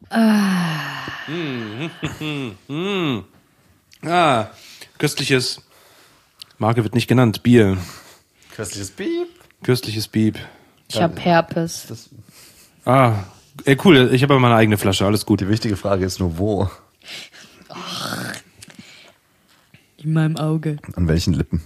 Köstliches. Marke wird nicht genannt. Bier. Köstliches Piep. Köstliches Bieb. Ich hab Herpes. Cool. Ich habe aber meine eigene Flasche. Alles gut. Die wichtige Frage ist nur, wo? In meinem Auge. An welchen Lippen?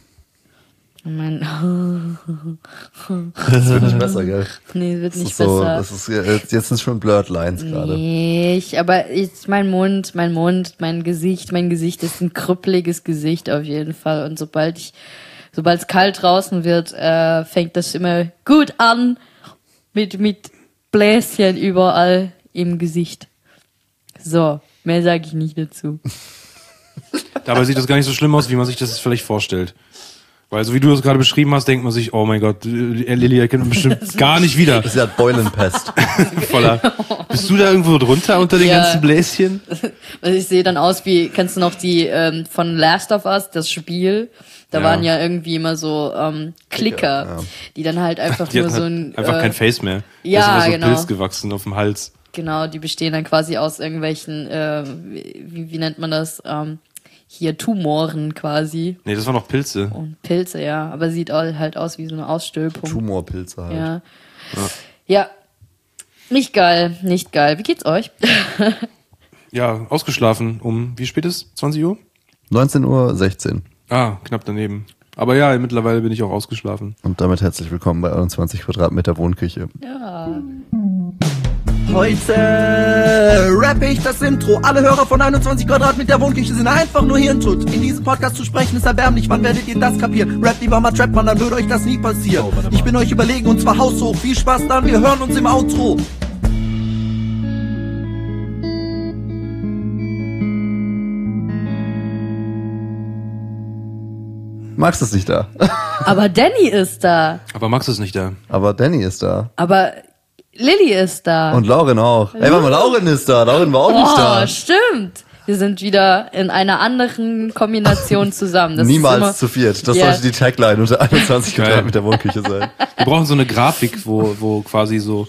Das wird nicht besser, gell? Nee, wird nicht so, besser. Das ist jetzt sind schon Blurred Lines gerade. Nee, mein Mund, mein Gesicht ist ein krüppeliges Gesicht auf jeden Fall. Und sobald es kalt draußen wird, fängt das immer gut an mit Bläschen überall im Gesicht. So, mehr sage ich nicht dazu. Dabei sieht das gar nicht so schlimm aus, wie man sich das vielleicht vorstellt. Weil so wie du das gerade beschrieben hast, denkt man sich, oh mein Gott, Lilly erkennt man bestimmt gar nicht wieder. Das ist ja Beulenpest. Voller. Bist du da irgendwo drunter unter den ganzen Bläschen? Also ich sehe dann aus wie, kennst du noch die von Last of Us, das Spiel? Da waren ja irgendwie immer so Klicker, die dann halt einfach die nur so einfach kein Face mehr. Ja, da ist so genau. Pilz gewachsen auf dem Hals. Genau, die bestehen dann quasi aus irgendwelchen, wie nennt man das? Hier Tumoren quasi. Nee, das waren noch Pilze. Und Pilze, ja. Aber sieht halt aus wie so eine Ausstülpung. Tumorpilze halt. Ja. Nicht geil. Wie geht's euch? Ja, ausgeschlafen wie spät ist? 20 Uhr? 19:16 Uhr. Knapp daneben. Aber ja, mittlerweile bin ich auch ausgeschlafen. Und damit herzlich willkommen bei 21 Quadratmeter Wohnküche. Ja. Heute rappe ich das Intro. Alle Hörer von 21 Quadratmeter Wohnküche sind einfach nur Hirntod. In diesem Podcast zu sprechen ist erbärmlich. Wann werdet ihr das kapieren? Rap lieber mal Trap, Mann, dann würde euch das nie passieren. Ich bin euch überlegen und zwar haushoch. Viel Spaß dann, wir hören uns im Outro. Max ist nicht da. Aber Danny ist da. Aber Max ist nicht da. Aber Danny ist da. Aber Lilly ist da. Und Lauren auch. Ey, warte mal, Lauren ist da. Lauren war auch nicht da. Oh, stimmt. Wir sind wieder in einer anderen Kombination zusammen. Das Niemals ist immer, zu viert. Das sollte die Tagline unter 21 Quadratmeter Wohnküche sein. Wir brauchen so eine Grafik, wo quasi so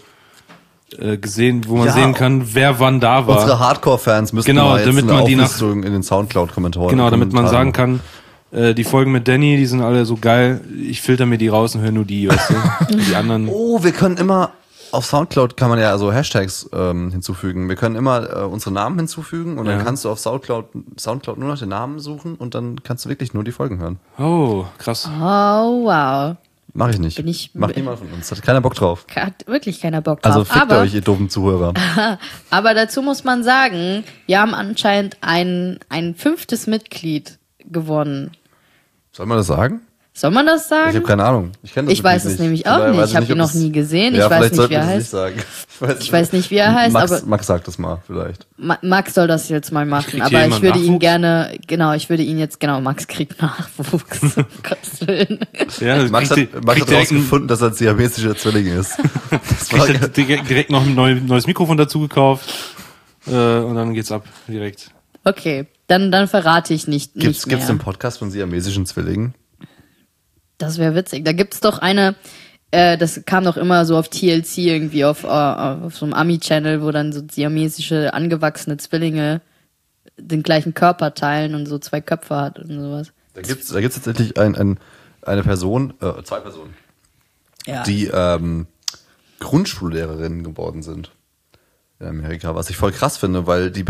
wo man sehen kann, wer wann da war. Unsere Hardcore-Fans müssen mal jetzt damit eine man die Auflistung in den Soundcloud-Kommentaren. Genau, damit man sagen kann, die Folgen mit Danny, die sind alle so geil. Ich filter mir die raus und höre nur die, weißt du? Die anderen. Oh, wir können immer auf Soundcloud kann man ja so Hashtags hinzufügen. Wir können immer unsere Namen hinzufügen und dann kannst du auf Soundcloud nur nach den Namen suchen und dann kannst du wirklich nur die Folgen hören. Oh, krass. Oh, wow. Mach ich nicht. Macht niemand von uns. Hat keiner Bock drauf. Hat wirklich keiner Bock drauf. Also fickt euch, ihr doofen Zuhörer. Aber dazu muss man sagen, wir haben anscheinend ein 5. Mitglied gewonnen. Soll man das sagen? Soll man das sagen? Ich habe keine Ahnung. Ich weiß es nämlich auch nicht. Ich habe ihn noch nie gesehen. Ja, ich weiß nicht, wie er heißt. Ich weiß nicht, wie er heißt. Max sagt das mal vielleicht. Max soll das jetzt mal machen. Aber ich würde ihn gerne, Max kriegt Nachwuchs. Um Gottes Willen. Ja, Max hat rausgefunden, dass er ein siamesischer Zwilling ist. Hat direkt noch ein neues Mikrofon dazu gekauft. Und dann geht's ab, direkt. Okay, dann verrate ich nicht mehr. Gibt's einen Podcast von siamesischen Zwillingen? Das wäre witzig. Da gibt's doch eine, das kam doch immer so auf TLC irgendwie auf so einem Ami-Channel, wo dann so siamesische angewachsene Zwillinge den gleichen Körper teilen und so 2 Köpfe hat und sowas. Da gibt's tatsächlich eine Person, 2 Personen, die Grundschullehrerinnen geworden sind in Amerika, was ich voll krass finde, weil die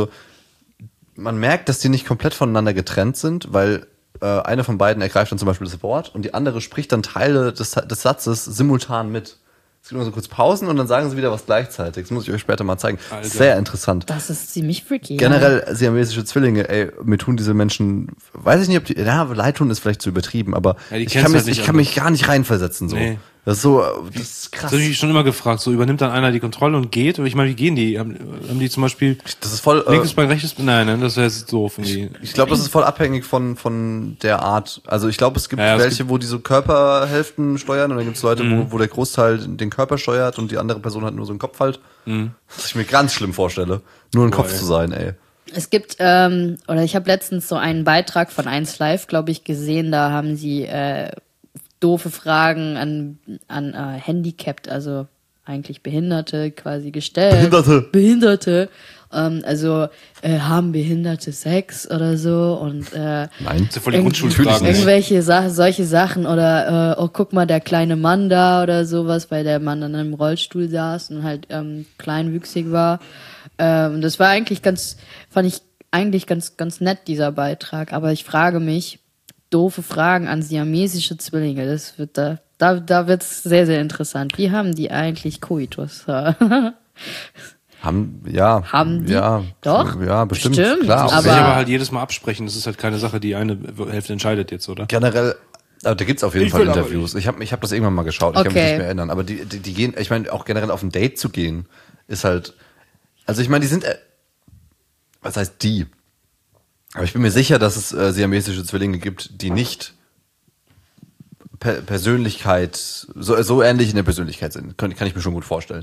man merkt, dass die nicht komplett voneinander getrennt sind, weil eine von beiden ergreift dann zum Beispiel das Wort und die andere spricht dann Teile des Satzes simultan mit. Es gibt nur so kurz Pausen und dann sagen sie wieder was gleichzeitig. Das muss ich euch später mal zeigen. Alter. Sehr interessant. Das ist ziemlich freaky. Generell siamesische Zwillinge, mir tun diese Menschen, weiß ich nicht, ob die, leid tun ist vielleicht zu übertrieben, aber ich kann mich gar nicht reinversetzen, so. Nee. Das ist krass. Das habe ich schon immer gefragt. So übernimmt dann einer die Kontrolle und geht. Aber ich meine, wie gehen die? Haben die zum Beispiel das ist voll, linkes Bein, rechtes Bein? Nein, das wäre jetzt doof. Ich glaube, das ist voll abhängig von der Art. Also ich glaube, es gibt welche, wo die so Körperhälften steuern und dann gibt es Leute, wo der Großteil den Körper steuert und die andere Person hat nur so einen Kopf halt. Was ich mir ganz schlimm vorstelle. Nur ein Kopf zu sein, ey. Es gibt, ich habe letztens so einen Beitrag von 1Live, glaube ich, gesehen, da haben sie doofe Fragen an Handicapped, also eigentlich Behinderte quasi gestellt. Behinderte. Haben Behinderte Sex oder so und Nein, Das ist ja voll die Grundschulfragen. irgendwelche solche Sachen oder oh, guck mal, der kleine Mann da oder sowas, weil der Mann dann im Rollstuhl saß und halt kleinwüchsig war. Das war eigentlich fand ich eigentlich ganz nett, dieser Beitrag. Aber ich frage mich, doofe Fragen an siamesische Zwillinge, das wird da wird's sehr, sehr interessant. Wie haben die eigentlich Koitus? Haben die? Ja, doch. Ja, bestimmt. Bestimmt, Klar. Das aber- will ich aber halt jedes Mal absprechen. Das ist halt keine Sache, die eine Hälfte entscheidet jetzt, oder? Generell, aber da gibt's auf jeden Ich Fall will aber Interviews. Ich hab das irgendwann mal geschaut. Ich kann mich Okay. nicht mehr erinnern. Aber die gehen, ich meine, auch generell auf ein Date zu gehen, ist halt, also ich meine, die sind, was heißt die? Aber ich bin mir sicher, dass es siamesische Zwillinge gibt, die nicht Persönlichkeit, so ähnlich in der Persönlichkeit sind. Kann ich mir schon gut vorstellen.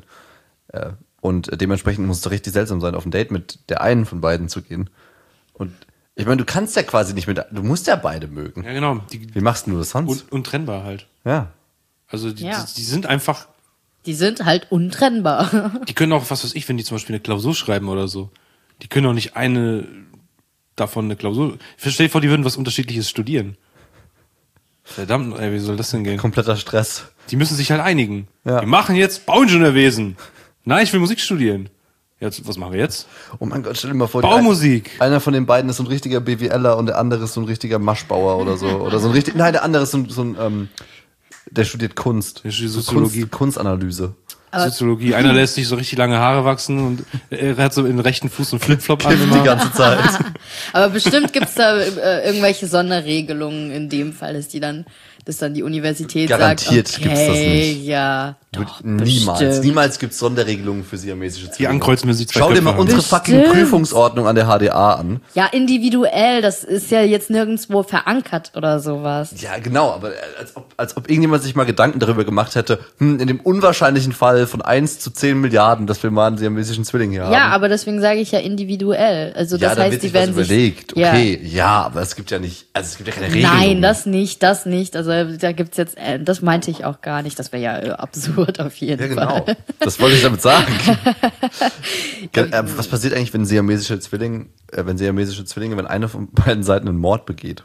Und dementsprechend muss es doch richtig seltsam sein, auf ein Date mit der einen von beiden zu gehen. Und ich meine, du kannst ja quasi nicht du musst ja beide mögen. Ja, genau. Wie machst du das sonst? Untrennbar halt. Ja. Also die Ja. sind einfach, Die sind halt untrennbar. die können auch, was weiß ich, wenn die zum Beispiel eine Klausur schreiben oder so, die können auch nicht eine davon eine Klausur. Stell dir vor, die würden was Unterschiedliches studieren. Verdammt, ey, wie soll das denn gehen? Kompletter Stress. Die müssen sich halt einigen. Ja. Wir machen jetzt Bauingenieurwesen. Nein, ich will Musik studieren. Jetzt, was machen wir jetzt? Oh mein Gott, stell dir mal vor, Baumusik. einer von den beiden ist so ein richtiger BWLer und der andere ist so ein richtiger Maschbauer oder so. Oder so ein richtig, nein, der andere ist so ein der studiert Kunst. Der studiert So Soziologie. Kunstanalyse. Soziologie. Einer lässt sich so richtig lange Haare wachsen und er hat so in den rechten Fuß so einen Flipflop an. Die immer. ganze Zeit. Aber bestimmt gibt's da irgendwelche Sonderregelungen in dem Fall, dass dann die Universität Garantiert sagt, gibt's das nicht. ja, doch, Niemals. bestimmt. Niemals gibt's Sonderregelungen für siamesische Zwillinge. Die ankreuzen, wenn sie zwei Schau dir Köpfe mal haben. unsere fucking Bestimmt. Prüfungsordnung an der HDA an. Ja, individuell, das ist ja jetzt nirgendwo verankert oder sowas. Ja, genau, aber als ob irgendjemand sich mal Gedanken darüber gemacht hätte, in dem unwahrscheinlichen Fall von 1 zu 10 Milliarden, dass wir mal einen siamesischen Zwilling hier haben. Ja, aber deswegen sage ich ja individuell. Also Ja, das da heißt, wird die sich was werden sich überlegt. Okay, ja, aber es gibt ja nicht, also es gibt ja keine Regelung. Nein, das nicht. Also da gibt's jetzt, das meinte ich auch gar nicht. Das wäre ja absurd auf jeden Ja, genau. Fall. Das wollte ich damit sagen. Was passiert eigentlich, wenn siamesische Zwillinge, wenn eine von beiden Seiten einen Mord begeht?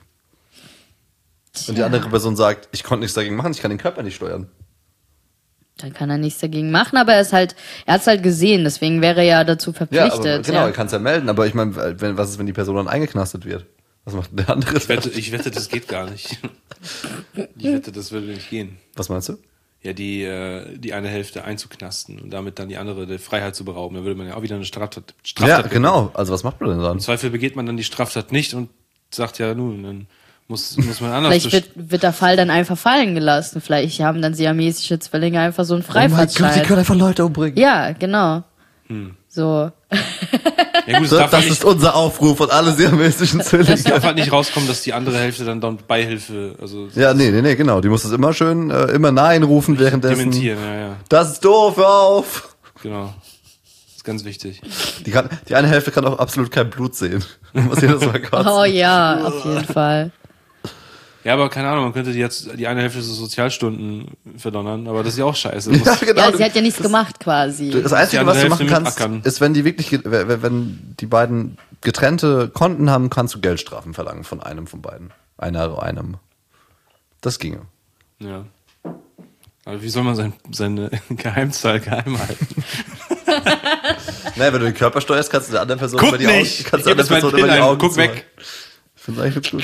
Und die andere Person sagt, ich konnte nichts dagegen machen, ich kann den Körper nicht steuern. Dann kann er nichts dagegen machen, aber er hat's halt gesehen, deswegen wäre er ja dazu Ja, verpflichtet. aber, genau, er kann es ja melden, aber ich meine, was ist, wenn die Person dann eingeknastet wird? Was macht denn der andere? Ich wette, das geht gar nicht. Ich wette, das würde nicht gehen. Was meinst du? Ja, die eine Hälfte einzuknasten und damit dann die andere der Freiheit zu berauben. Dann würde man ja auch wieder eine Straftat Ja, begehen. genau. Also was macht man denn dann? Im Zweifel begeht man dann die Straftat nicht und sagt ja, nun, dann muss man anders Vielleicht wird der Fall dann einfach fallen gelassen. Vielleicht haben dann siamesische Zwillinge einfach so einen Oh mein Gott, die Freifahrtschein. können einfach Leute umbringen. Ja, genau. So. Ja, gut, es darf, Das halt ist unser Aufruf an alle siamesischen es darf Zwillinge. halt nicht rauskommen, dass die andere Hälfte dann Beihilfe, also Ja, nee, genau. Die muss das immer schön, immer Nein rufen währenddessen. dementieren, ja. Das ist doof, hör auf! Genau. Das ist ganz wichtig. Die eine Hälfte kann auch absolut kein Blut sehen. Muss jedes Mal kotzen. Oh ja, auf jeden Fall. Ja, aber keine Ahnung, man könnte die eine Hälfte so Sozialstunden verdonnern, aber das ist ja auch scheiße. Ja, genau. Ja, sie hat ja nichts gemacht quasi. Das Einzige, Die was du andere machen Hälfte kannst, mitackern. ist, wenn die beiden getrennte Konten haben, kannst du Geldstrafen verlangen von einem von beiden. Einem. Das ginge. Ja. Aber wie soll man seine Geheimzahl geheim halten? Naja, wenn du den Körper steuerst, kannst du der anderen Person Guck über die nicht! Augen, kannst Ich der geb jetzt anderen meinen Person über Pin die ein. Augen Guck zuhalten. weg! Ich finde eigentlich ganz gut.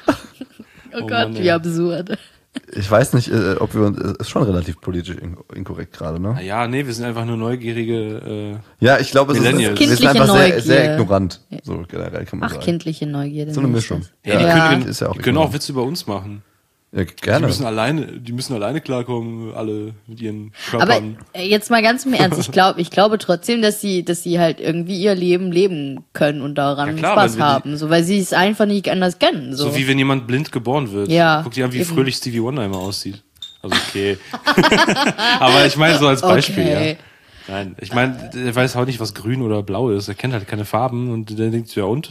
Oh Gott, Mann, wie ey. absurd. Ich weiß nicht, ob wir uns, ist schon relativ politisch inkorrekt gerade, ne? Ja, nee, wir sind einfach nur neugierige, Ja, ich glaube, wir sind Kindliche einfach sehr, Neugier. sehr ignorant. So generell kann man Ach, sagen. kindliche Neugierde. So eine nenn ich Mischung. das. Hey, Ja. ist ja auch die können auch ignorant. Witze über uns machen. Ja, Die gerne. müssen alleine klarkommen, alle mit ihren Aber Körpern. jetzt mal ganz im Ernst, ich glaube trotzdem, dass sie halt irgendwie ihr Leben leben können und daran Ja, klar, Spaß wenn wir haben, so, weil sie es einfach nicht anders kennen. So. So wie wenn jemand blind geboren wird. Ja, Guck dir an, wie eben. fröhlich Stevie Wonder immer aussieht. Also okay. Aber ich meine so als Beispiel, Okay. ja. Nein, ich meine, er weiß auch nicht, was grün oder blau ist. Er kennt halt keine Farben und der denkt so, ja und?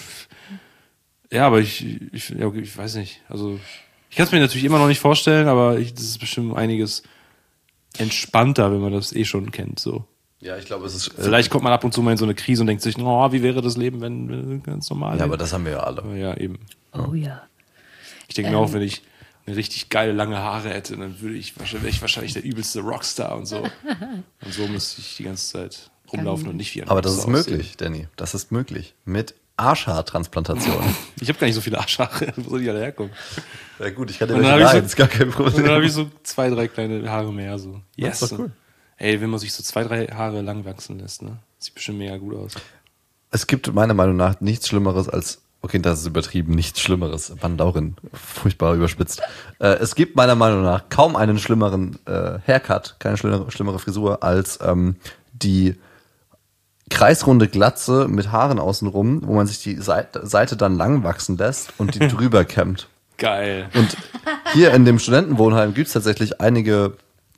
Ja, aber ich weiß nicht. Also ich kann es mir natürlich immer noch nicht vorstellen, aber das ist bestimmt einiges entspannter, wenn man das eh schon kennt, so. Ja, ich glaube, es ist... Vielleicht kommt man ab und zu mal in so eine Krise und denkt sich, oh, wie wäre das Leben, wenn ganz normal ja, aber das haben wir ja alle. Ja, eben. Oh ja. Ich denke mir auch, wenn ich eine richtig geile lange Haare hätte, dann wäre ich wahrscheinlich der übelste Rockstar und so. Und so müsste ich die ganze Zeit rumlaufen und nicht wie ein Aber das ist Rockstar aussehen. möglich, Danny. Das ist möglich. Mit Arschhaartransplantation. Ich habe gar nicht so viele Arschhaare, wo soll die alle herkommen? Ja gut, ich kann dir Und welche dann hab ich leihen, ist gar kein Und dann Problem. habe ich so 2, 3 kleine Haare mehr. So. Yes. Das ist doch cool. Ey, wenn man sich so 2, 3 Haare lang wachsen lässt, ne? Sieht bestimmt mega gut aus. Es gibt meiner Meinung nach nichts Schlimmeres als... Okay, das ist übertrieben, nichts Schlimmeres. Van Dauren, furchtbar überspitzt. Es gibt meiner Meinung nach kaum einen schlimmeren Haircut, keine schlimmere Frisur als die kreisrunde Glatze mit Haaren außenrum, wo man sich die Seite dann lang wachsen lässt und die drüber kämmt. Geil. Und hier in dem Studentenwohnheim gibt es tatsächlich einige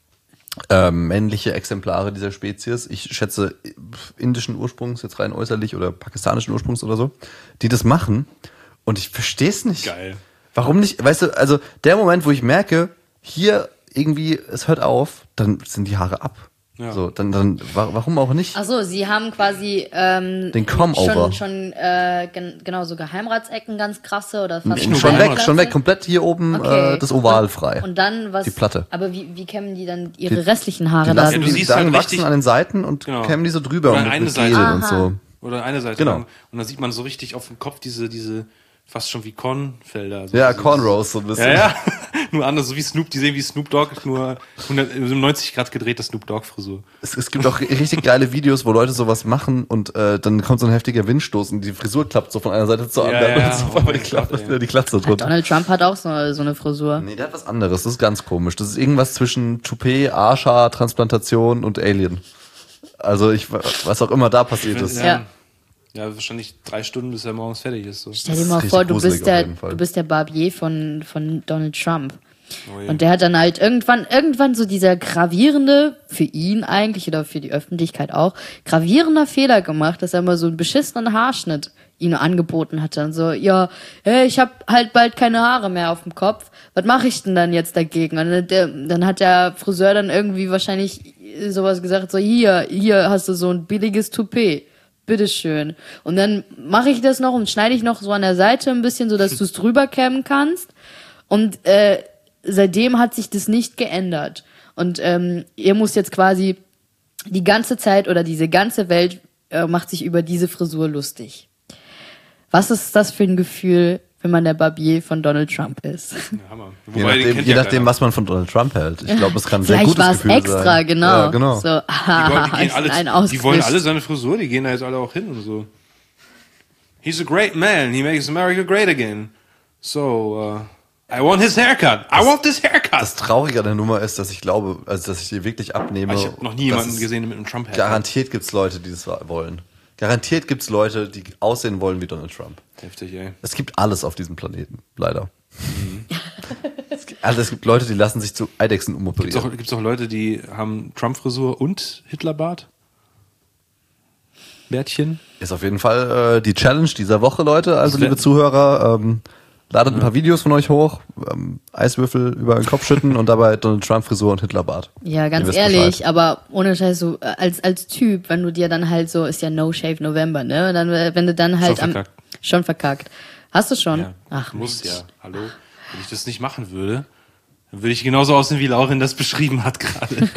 männliche Exemplare dieser Spezies. Ich schätze indischen Ursprungs, jetzt rein äußerlich, oder pakistanischen Ursprungs oder so, die das machen. Und ich verstehe es nicht. Geil. Warum nicht? Weißt du, also der Moment, wo ich merke, hier irgendwie, es hört auf, dann sind die Haare ab. Ja. So, dann warum auch nicht? Achso, sie haben quasi Den Come-Over. schon genau so Geheimratsecken, ganz krasse oder fast nur Schon weg, Geheimratsecken? schon weg, komplett hier oben Okay. das Oval frei. Und dann was? Die Platte. Aber wie kämmen die dann ihre restlichen Haare Die da? lassen du die siehst dann halt wachsen richtig- an den Seiten und Genau. kämmen die so drüber Oder und eine mit Seite. Gel und so. Oder eine Seite Genau. lang. Und dann sieht man so richtig auf dem Kopf diese fast schon wie Kornfelder. So Ja, diese- Cornrows so ein bisschen. Ja, ja. Nur anders, so wie Snoop, die sehen wie Snoop Dogg, nur 190 Grad gedrehte Snoop Dogg Frisur. Es gibt auch richtig geile Videos, wo Leute sowas machen und dann kommt so ein heftiger Windstoß und die Frisur klappt so von einer Seite zur Ja, anderen ja. und so Oh mein die klappt Gott, ey. wieder die Glatze drunter. Donald Trump hat auch so eine Frisur. Nee, der hat was anderes. Das ist ganz komisch. Das ist irgendwas zwischen Toupet, Arschhaar, Transplantation und Alien. Also was auch immer da passiert ist. Ja. Ja, wahrscheinlich 3 Stunden, bis er morgens fertig ist. So. Stell dir Das mal ist vor, richtig gruselig auf jeden Fall. du bist der Barbier von Donald Trump. Oh je. Und der hat dann halt irgendwann so dieser gravierende, für ihn eigentlich oder für die Öffentlichkeit auch, gravierender Fehler gemacht, dass er mal so einen beschissenen Haarschnitt ihm angeboten hatte. Und so, ja, ich habe halt bald keine Haare mehr auf dem Kopf. Was mache ich denn dann jetzt dagegen? Und dann hat der Friseur dann irgendwie wahrscheinlich sowas gesagt, so hier hast du so ein billiges Toupet. Bitteschön. Und dann mache ich das noch und schneide ich noch so an der Seite ein bisschen, so dass du es drüber kämmen kannst. Und seitdem hat sich das nicht geändert. Und ihr muss jetzt quasi die ganze Zeit oder diese ganze Welt macht sich über diese Frisur lustig. Was ist das für ein Gefühl, wenn man der Barbier von Donald Trump ist? Ja, Hammer. Je Wobei, den nachdem, kennt je ja nachdem keiner. was man von Donald Trump hält. Ich glaube, es kann ein sehr Vielleicht gutes war es Gefühl extra, sein. genau. Ja, genau. So, Die gehen ist ein alle, die wollen ausgewischt. alle seine Frisur, die gehen da jetzt alle auch hin und so. He's a great man, he makes America great again. So, I want his haircut. I want this haircut. Das Traurige an der Nummer ist, dass ich glaube, also dass ich die wirklich abnehme. Ich habe noch nie dass jemanden es gesehen mit einem Trump-Haircut. Garantiert gibt's Leute, die das wollen. Garantiert gibt's Leute, die aussehen wollen wie Donald Trump. Heftig, ey. Es gibt alles auf diesem Planeten, leider. Mhm. Es gibt Leute, die lassen sich zu Eidechsen umoperieren. Gibt's auch Leute, die haben Trump-Frisur und Hitlerbart? Bärtchen? Ist auf jeden Fall die Challenge dieser Woche, Leute. Also, Das wär- liebe Zuhörer, ladet ein paar Videos von euch hoch, Eiswürfel über den Kopf schütten und dabei Donald Trump Frisur und Hitlerbart. Ja, Ihr ganz wisst ehrlich, Bescheid. aber ohne Scheiß, so als Typ, wenn du dir dann halt so, ist ja No Shave November, ne? Und dann, wenn du dann halt schon verkackt. Hast du schon? Ja, Ach, muss Mensch. ja. Hallo? Wenn ich das nicht machen würde, dann würde ich genauso aussehen, wie Laurin das beschrieben hat gerade.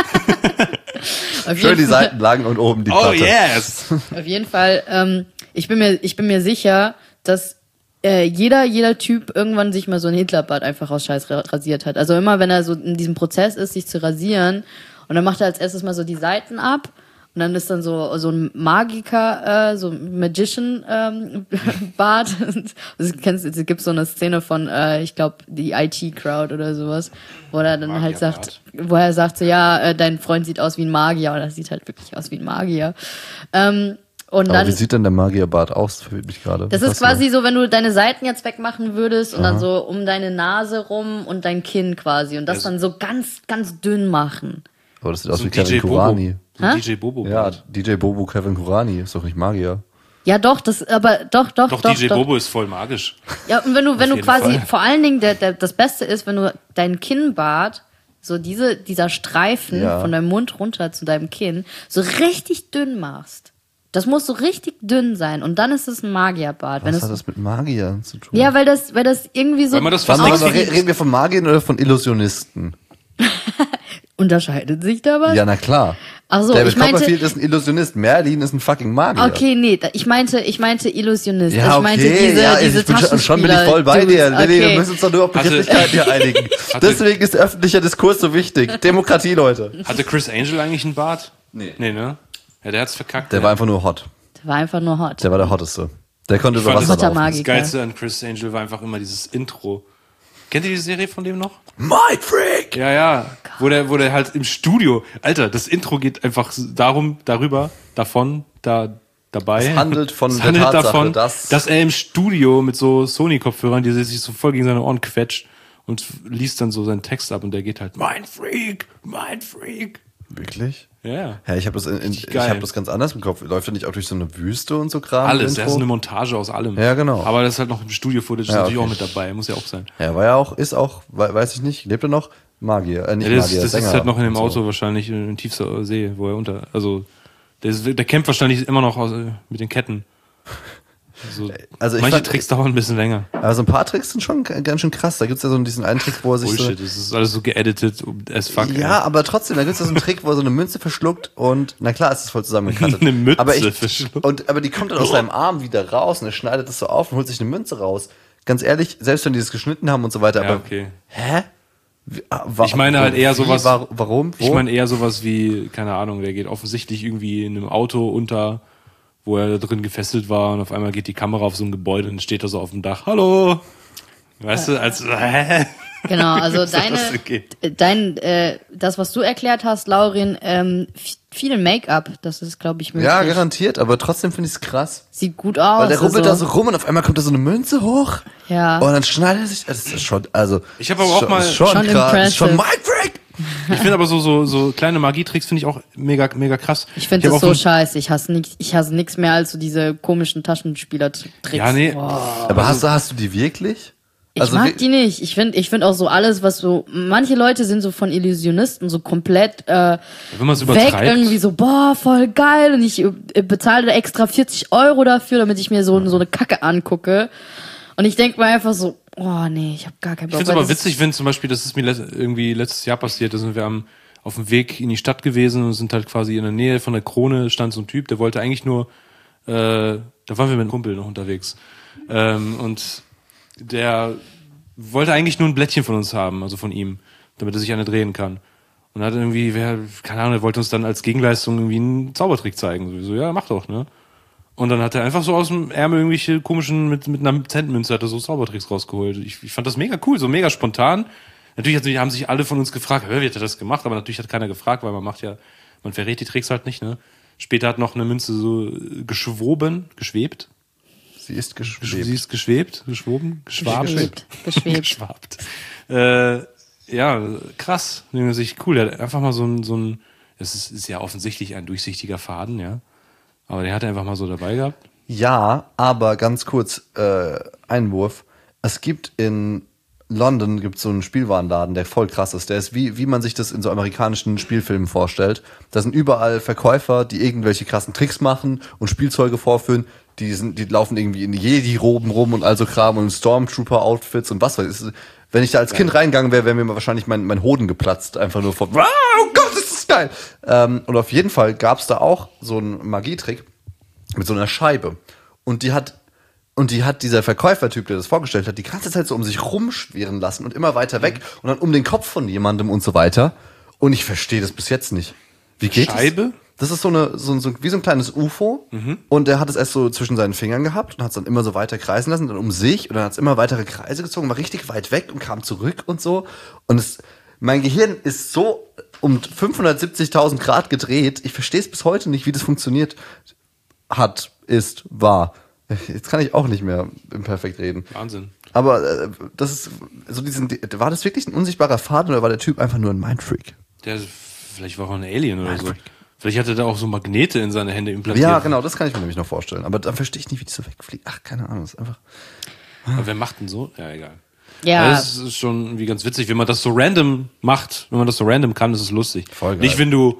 Auf Schön jeden die Fall- Seiten lang und oben die Oh Platte. yes! Auf jeden Fall, ich bin mir sicher, dass jeder Typ irgendwann sich mal so ein Hitlerbart einfach aus Scheiß rasiert hat. Also immer, wenn er so in diesem Prozess ist, sich zu rasieren, und dann macht er als erstes mal so die Seiten ab, und dann ist dann so ein Magiker, so ein Magician-Bart. Es gibt so eine Szene von, ich glaube, die IT-Crowd oder sowas, wo er dann halt sagt, wo er sagt so, ja, dein Freund sieht aus wie ein Magier, oder sieht halt wirklich aus wie ein Magier. Und Aber dann, wie sieht denn der Magierbart aus, verwirrt mich gerade. das ist quasi so, wenn du deine Seiten jetzt wegmachen würdest und dann so um deine Nase rum und dein Kinn quasi und das dann so ganz, ganz dünn machen. Aber das sieht aus So wie ein Kevin DJ Bobo. Kurani. So ein Hä? DJ Bobo. Ja, DJ Bobo, Kevin Kurani, ist doch nicht Magier. Ja, doch, doch. Doch, DJ Bobo ist voll magisch. Ja, und wenn du jeden quasi, Fall. vor allen Dingen, das Beste ist, wenn du deinen Kinnbart so dieser Streifen Ja. von deinem Mund runter zu deinem Kinn, so richtig dünn machst. Das muss so richtig dünn sein und dann ist es ein Magierbart. Was hat das mit Magiern zu tun? Ja, weil das irgendwie so Weil man das fast Warte mal, nichts reden wir von Magiern oder von Illusionisten? unterscheidet sich da was? Ja, na klar. Ach so, David ich meinte, Copperfield ist ein Illusionist. Merlin ist ein fucking Magier. okay, nee, ich meinte Illusionist. Ja, Ich meinte okay, diese ich bin schon bin ich voll bei dir. Dudes. Lilly, wir Okay. müssen uns doch nur auf Begrifflichkeiten hier einigen. Deswegen ist öffentlicher Diskurs so wichtig. Demokratie, Leute. Hatte Chris Angel eigentlich einen Bart? Nee. Nee, ne? Ja, der hat's verkackt. Der ne? war einfach nur hot. Der war einfach nur hot. Der war der hotteste. Der konnte über fand Wasser das- laufen. Magier. Das Geilste an Chris Angel war einfach immer dieses Intro. Kennt ihr die Serie von dem noch? Mind Freak! Ja. Wo der halt im Studio, Alter, das Intro geht einfach dabei. Es handelt von Es der handelt Tatsache, davon, dass- dass er im Studio mit so Sony-Kopfhörern, die sich so voll gegen seine Ohren quetscht und liest dann so seinen Text ab und der geht halt, Mind Freak. Wirklich? Ja. Ja, ich habe das, geil. hab das ganz anders im Kopf. Läuft er nicht auch durch so eine Wüste und so Kram? Alles, Intro? er ist eine Montage aus allem. Ja, genau. Aber das ist halt noch im Studio-Footage, ist Ja, natürlich okay. auch mit dabei, muss ja auch sein. Ja, war ja auch, ist auch, weiß ich nicht, lebt er noch? Magier, nicht Ja, das Magier, ist Sänger halt noch in dem und so. Auto wahrscheinlich in tiefster See, wo er der kämpft wahrscheinlich immer noch mit den Ketten. Also ich manche fand- Tricks dauern ein bisschen länger. Aber so ein paar Tricks sind schon ganz schön krass. Da gibt's ja so diesen einen Trick, wo er sich Bullshit, das ist alles so geeditet as fuck. Ja, aber trotzdem, da gibt's ja so einen Trick, wo er so eine Münze verschluckt und, na klar, ist es voll zusammengekattet. Eine Mütze aber verschluckt. aber die kommt dann aus seinem Arm wieder raus und er schneidet das so auf und holt sich eine Münze raus. Ganz ehrlich, selbst wenn die das geschnitten haben und so weiter, Ja, aber, okay. hä? Ich meine halt eher sowas- Warum? Wo? Ich meine eher sowas wie, keine Ahnung, der geht offensichtlich irgendwie in einem Auto unter, wo er da drin gefesselt war und auf einmal geht die Kamera auf so ein Gebäude und steht da so auf dem Dach. Hallo! Weißt du, hä? Genau, also So, dass es geht. das, was du erklärt hast, Laurin, viel Make-up, das ist, glaube ich, möglich. Ja, garantiert, aber trotzdem finde ich es krass. Sieht gut aus. Weil der rubbelt also, da so rum und auf einmal kommt da so eine Münze hoch. Ja. Und dann schneidet er sich, das ist schon, also. Ich habe aber auch schon, mal- schon Schon krass, impressive. schon Mindfreak! Ich finde aber so kleine Magietricks finde ich auch mega krass. Ich finde hab das auch so ein- scheiße. Ich hasse nichts mehr als so diese komischen Taschenspieler-Tricks. Ja, nee. Boah. Aber hast du die wirklich? Ich mag die nicht. Ich finde auch so alles, was so, manche Leute sind so von Illusionisten so komplett Wenn man es weg übertreibt. irgendwie so, boah, voll geil und ich bezahle da extra 40 € dafür, damit ich mir so eine Kacke angucke. Und ich denke mir einfach so, oh nee, ich habe gar keinen Ich Bock. finde es weil aber das ist- witzig, wenn zum Beispiel, das ist mir irgendwie letztes Jahr passiert, da sind wir auf dem Weg in die Stadt gewesen und sind halt quasi in der Nähe von der Krone, stand so ein Typ, der wollte eigentlich nur, da waren wir mit einem Kumpel noch unterwegs, und der wollte eigentlich nur ein Blättchen von uns haben, also von ihm, damit er sich eine drehen kann. Und hat irgendwie, keine Ahnung, er wollte uns dann als Gegenleistung irgendwie einen Zaubertrick zeigen. Sowieso, ja, mach doch, ne? Und dann hat er einfach so aus dem Ärmel irgendwelche komischen, mit einer Centmünze hat er so Zaubertricks rausgeholt. Ich fand das mega cool, so mega spontan. Natürlich haben sich alle von uns gefragt, wie hat er das gemacht? Aber natürlich hat keiner gefragt, weil man verrät die Tricks halt nicht, ne? Später hat noch eine Münze so geschwebt. Sie ist Sie ist geschwabt. geschwebt. Ja, krass. Cool, der hat einfach mal so ein es ist ja offensichtlich ein durchsichtiger Faden, ja. Aber der hat er einfach mal so dabei gehabt. Ja, aber ganz kurz, Einwurf. Es gibt in London gibt's so einen Spielwarenladen, der voll krass ist. Der ist wie man sich das in so amerikanischen Spielfilmen vorstellt. Da sind überall Verkäufer, die irgendwelche krassen Tricks machen und Spielzeuge vorführen. Die laufen irgendwie in Jedi-Roben rum und also Kram und Stormtrooper-Outfits und was weiß ich. Wenn ich da als Kind reingegangen wäre mir wahrscheinlich mein Hoden geplatzt. Einfach nur von, wow, oh Gott, das ist geil. Und auf jeden Fall gab's da auch so einen Magietrick mit so einer Scheibe. Und die hat dieser Verkäufertyp, der das vorgestellt hat, die ganze Zeit so um sich rumschwirren lassen und immer weiter weg und dann um den Kopf von jemandem und so weiter. Und ich verstehe das bis jetzt nicht. Wie geht Scheibe? Das ist wie so ein kleines UFO. Und er hat es erst so zwischen seinen Fingern gehabt und hat es dann immer so weiter kreisen lassen, dann um sich und dann hat es immer weitere Kreise gezogen, war richtig weit weg und kam zurück und so. Und mein Gehirn ist so um 570.000 Grad gedreht. Ich verstehe es bis heute nicht, wie das funktioniert war. Jetzt kann ich auch nicht mehr im Perfekt reden. Wahnsinn. Aber das ist so war das wirklich ein unsichtbarer Faden oder war der Typ einfach nur ein Mindfreak? Vielleicht war er auch ein Alien oder so. Vielleicht hatte er auch so Magnete in seine Hände implantiert. Ja, genau, das kann ich mir nämlich noch vorstellen. Aber dann verstehe ich nicht, wie die so wegfliegen. Ach, keine Ahnung, das ist einfach. Aber wer macht denn so? Ja, egal. Ja. Das ist schon irgendwie ganz witzig, wenn man das so random macht, wenn man das so random kann, ist es lustig. Voll geil. Nicht, wenn du,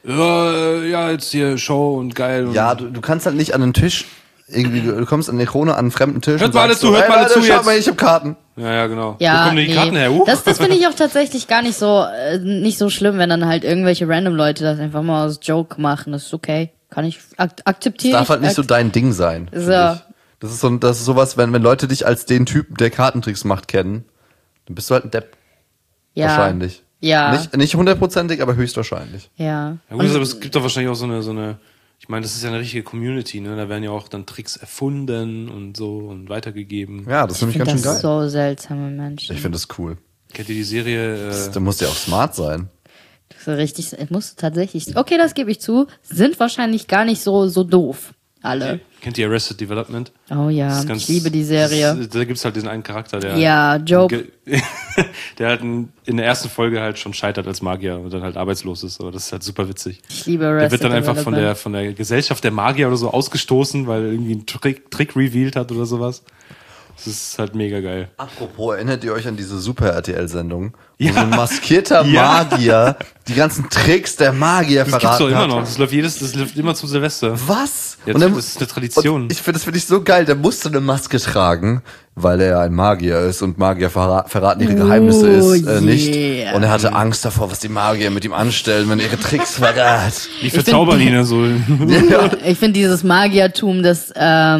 ja, jetzt hier Show und geil. Und Ja, du kannst halt nicht an den Tisch, irgendwie, du kommst an die Krone an einen fremden Tisch Hört und mal alle sagst zu, so, hört mal alle Leute, zu schau jetzt. mal, ich hab Karten. ja, genau. Ja, Wo kommen denn die Karten her? Das finde ich auch tatsächlich gar nicht so schlimm, wenn dann halt irgendwelche random Leute das einfach mal aus Joke machen. Das ist okay. Kann ich akzeptieren. Das darf halt nicht so dein Ding sein. So. finde ich. Das ist sowas, wenn Leute dich als den Typen, der Kartentricks macht, kennen, dann bist du halt ein Depp. Ja. Wahrscheinlich. Ja. Nicht hundertprozentig, aber höchstwahrscheinlich. Ja. Ja, gut, aber es gibt doch wahrscheinlich auch so eine, ich meine, das ist ja eine richtige Community, ne? Da werden ja auch dann Tricks erfunden und so und weitergegeben. Ja, das finde ich Ich ganz finde schön das geil. so seltsame Menschen. Ich finde das cool. Kennt ihr die Serie? Da musst du ja auch smart sein. So richtig, es muss tatsächlich, okay, das gebe ich zu, sind wahrscheinlich gar nicht so doof. Alle. Kennt ihr Arrested Development? Oh ja, Das ist ganz- ich liebe die Serie. Da gibt's halt diesen einen Charakter, der Ja, Job. der halt in der ersten Folge halt schon scheitert als Magier und dann halt arbeitslos ist. Aber das ist halt super witzig. Ich liebe Der Arrested wird dann einfach Development. von der Gesellschaft der Magier oder so ausgestoßen, weil er irgendwie einen Trick revealed hat oder sowas. Das ist halt mega geil. Apropos, erinnert ihr euch an diese Super-RTL-Sendung? Wo Ja. so ein maskierter Ja. Magier die ganzen Tricks der Magier Das gibt's doch verraten immer hat. noch. Das läuft immer zu Silvester. Was? Jetzt, dann- das ist eine Tradition. Und das finde ich so geil. Der musste eine Maske tragen, weil er ja ein Magier ist und Magier verraten ihre Geheimnisse nicht. yeah. Und er hatte Angst davor, was die Magier mit ihm anstellen, wenn er ihre Tricks verrät. Die verzaubern ihn ja so. Ich finde dieses Magiertum, das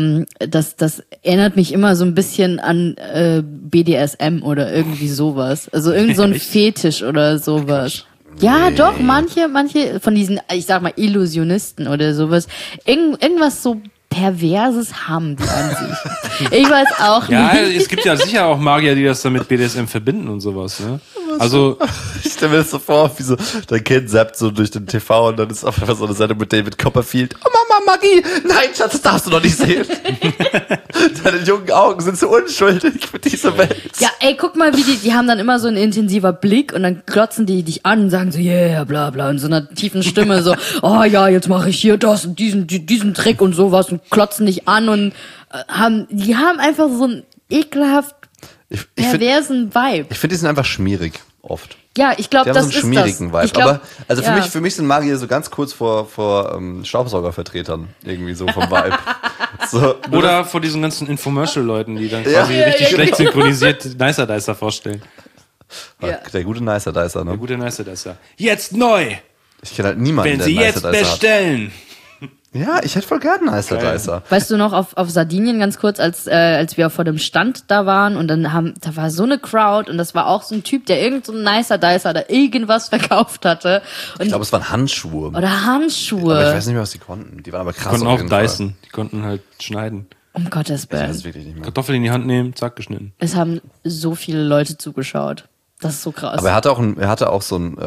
erinnert mich immer so ein bisschen an BDSM oder irgendwie sowas. Also irgend so ein Echt? Fetisch oder sowas. Ja, doch, manche von diesen, ich sag mal, Illusionisten oder sowas, irgendwas so Perverses haben die an sich. Ich weiß auch Ja, nicht. es gibt ja sicher auch Magier, die das dann mit BDSM verbinden und sowas, ne? Also, Ich stelle mir das so vor, wie so dein Kind zappt so durch den TV und dann ist auf einmal so eine Sendung mit David Copperfield. Oh Mama, Magie! Nein, Schatz, das darfst du noch nicht sehen. Deine jungen Augen sind so unschuldig für diese Welt. Ja, ey, guck mal, wie die haben dann immer so ein intensiver Blick und dann klotzen die dich an und sagen so, yeah, bla bla, in so einer tiefen Stimme so, oh ja, jetzt mache ich hier das und diesen Trick und sowas und klotzen dich an und die haben einfach so einen ekelhaft Ich finde, perversen Vibe. die sind einfach schmierig, oft. Ja, ich glaube, Die haben das so einen ist das. schmierigen Vibe. Ich glaub, Aber also ja. für mich sind Magier so ganz kurz vor Staubsaugervertretern irgendwie so vom Vibe. So, oder vor diesen ganzen Infomercial-Leuten, die dann Ja. quasi Ja, richtig ja, schlecht genau. synchronisiert Nicer Dicer vorstellen. Ja. Der gute Nicer Dicer, Der ne? gute Nicer Dicer. Jetzt neu! Ich kenne halt niemanden, Wenn der Sie einen jetzt Nicer Dicer bestellen! Ja, ich hätte voll gerne einen Nicer Geil. Dicer. Weißt du noch, auf Sardinien ganz kurz, als wir vor dem Stand da waren und da war so eine Crowd und das war auch so ein Typ, der irgend so ein Nicer Dicer da irgendwas verkauft hatte. Und Ich glaube, es waren Handschuhe. oder Handschuhe. Aber ich weiß nicht mehr, was die konnten. Die waren aber Die krass konnten auf auch jeden Fall. dicen. Die konnten halt schneiden. Um Gottes Ich weiß Willen. es wirklich nicht mehr. Kartoffel in die Hand nehmen, zack, geschnitten. Es haben so viele Leute zugeschaut. Das ist so krass. Aber er hatte auch so ein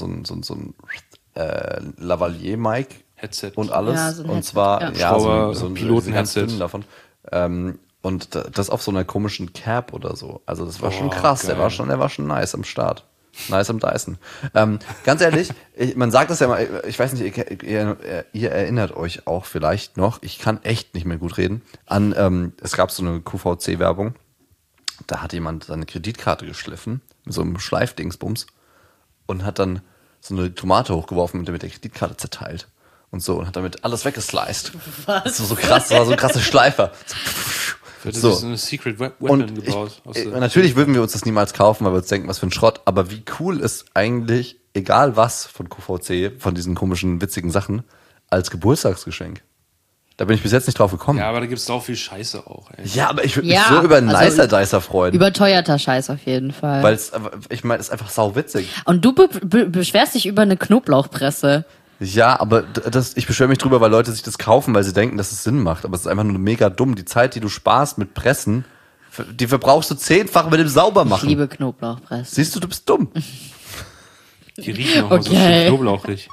Lavalier-Mic Headset. und alles. Ja, so ein und Headset, zwar ja. Schrauber, so ein Piloten-Headset. ganz dünnen davon. Und das auf so einer komischen Cap oder so. Also das war schon Boah, krass. geil. Er war schon nice am Start. Nice am Dyson. Ganz ehrlich, man sagt das ja mal, ich weiß nicht, ihr erinnert euch auch vielleicht noch, ich kann echt nicht mehr gut reden, es gab so eine QVC-Werbung, da hat jemand seine Kreditkarte geschliffen, mit so einem Schleifdingsbums und hat dann so eine Tomate hochgeworfen und mit der Kreditkarte zerteilt und so und hat damit alles weggesliced. Was? Das war so krass, das war so ein krasser Schleifer. Wird So. so eine Secret Weapon Und gebaut. natürlich würden wir uns das niemals kaufen, weil wir uns denken, was für ein Schrott. Aber wie cool ist eigentlich, egal was von QVC, von diesen komischen, witzigen Sachen, als Geburtstagsgeschenk? Da bin ich bis jetzt nicht drauf gekommen. Ja, aber da gibt's auch viel Scheiße auch, ey. Ja, aber ich würde Ja, mich so über einen also Nicer Dicer freuen. Überteuerter Scheiß auf jeden Fall. Weil ich meine, es ist einfach sau witzig. Und du beschwerst dich über eine Knoblauchpresse. Ja, aber ich beschwere mich drüber, weil Leute sich das kaufen, weil sie denken, dass es Sinn macht. Aber es ist einfach nur mega dumm. Die Zeit, die du sparst mit Pressen, die verbrauchst du 10-fach mit dem Ich Saubermachen. liebe Knoblauchpresse. Siehst du bist dumm. Die riechen auch mal so Okay. schön knoblauchig.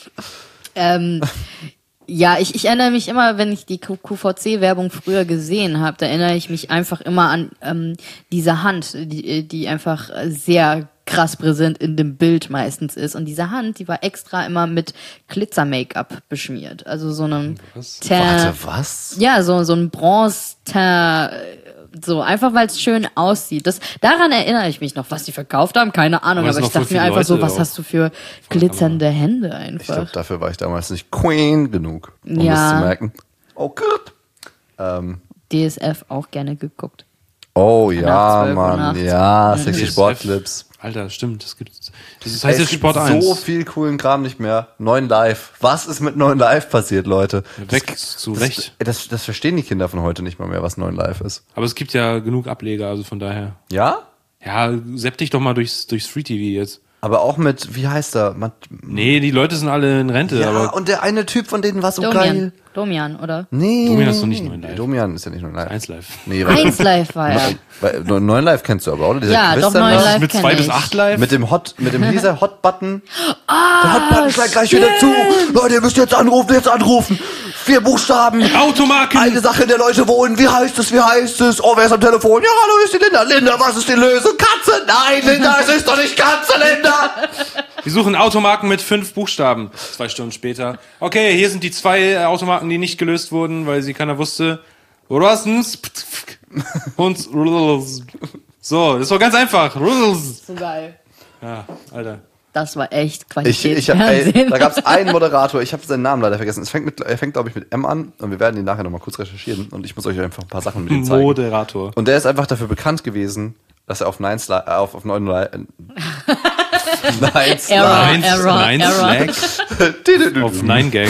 Ja, ich erinnere mich immer, wenn ich die QVC-Werbung früher gesehen habe, da erinnere ich mich einfach immer an diese Hand, die einfach sehr krass präsent in dem Bild meistens ist. Und diese Hand, die war extra immer mit Glitzer-Make-up beschmiert. Also so einem Was? Warte, was? ja, so ein Bronze-Teint, So, einfach weil es schön aussieht. Daran erinnere ich mich noch, was die verkauft haben, keine Ahnung, Aber es aber ich sind noch dachte mir voll viele einfach so, Leute was auch hast du für glitzernde Hände einfach. Ich glaube, dafür war ich damals nicht Queen genug, um Ja. das zu merken. Oh Gott. DSF auch gerne geguckt. Oh Nach ja, 12 Uhr Mann. nachts. Ja, sexy DSF. Sportclips. Alter, stimmt. Das heißt jetzt Es gibt Sport 1. so viel coolen Kram nicht mehr. 9 Live. Was ist mit 9 Live passiert, Leute? Weg, zu Recht. Das verstehen die Kinder von heute nicht mal mehr, was 9 Live ist. Aber es gibt ja genug Ableger, also von daher. Ja? Ja, sepp dich doch mal durchs Free TV jetzt. Aber auch mit, wie heißt er? Nee, die Leute sind alle in Rente, Ja, aber und der eine Typ von denen war so geil. Domian, oder? Nee. Domian ist doch nicht 9 Live. Domian ist ja nicht 9 Live. 1 Live. Nee, 1 Live war er. 9 Live kennst du aber, oder? Dieser Ja, doch, Quizsender? 9 Live Mit kenn 2 bis ich. 8 Live? Mit dem dieser Hot-Button. Der Hot-Button schlägt gleich wieder zu. Leute, ihr müsst jetzt anrufen. 4 Buchstaben. Automarken! Eine Sache, in der Leute wohnen. Wie heißt es? Oh, wer ist am Telefon? Ja, hallo, ist die Linda. Linda, was ist die Lösung? Katze? Nein, Linda, es ist doch nicht Katze, Linda. Wir suchen Automarken mit 5 Buchstaben. 2 Stunden später. Okay, hier sind die 2 Automarken, die nicht gelöst wurden, weil sie keiner wusste. Und so, das ist doch ganz einfach. So geil. Ja, Alter. Das war echt Da Qualitätsfernsehen. gab es einen Moderator, ich habe seinen Namen leider vergessen. Er fängt glaube ich, mit M an und wir werden ihn nachher nochmal kurz recherchieren und ich muss euch einfach ein paar Sachen mit ihm zeigen. Moderator. Und der ist einfach dafür bekannt gewesen, dass er auf 9 auf 9 Error. Auf 9 Gag.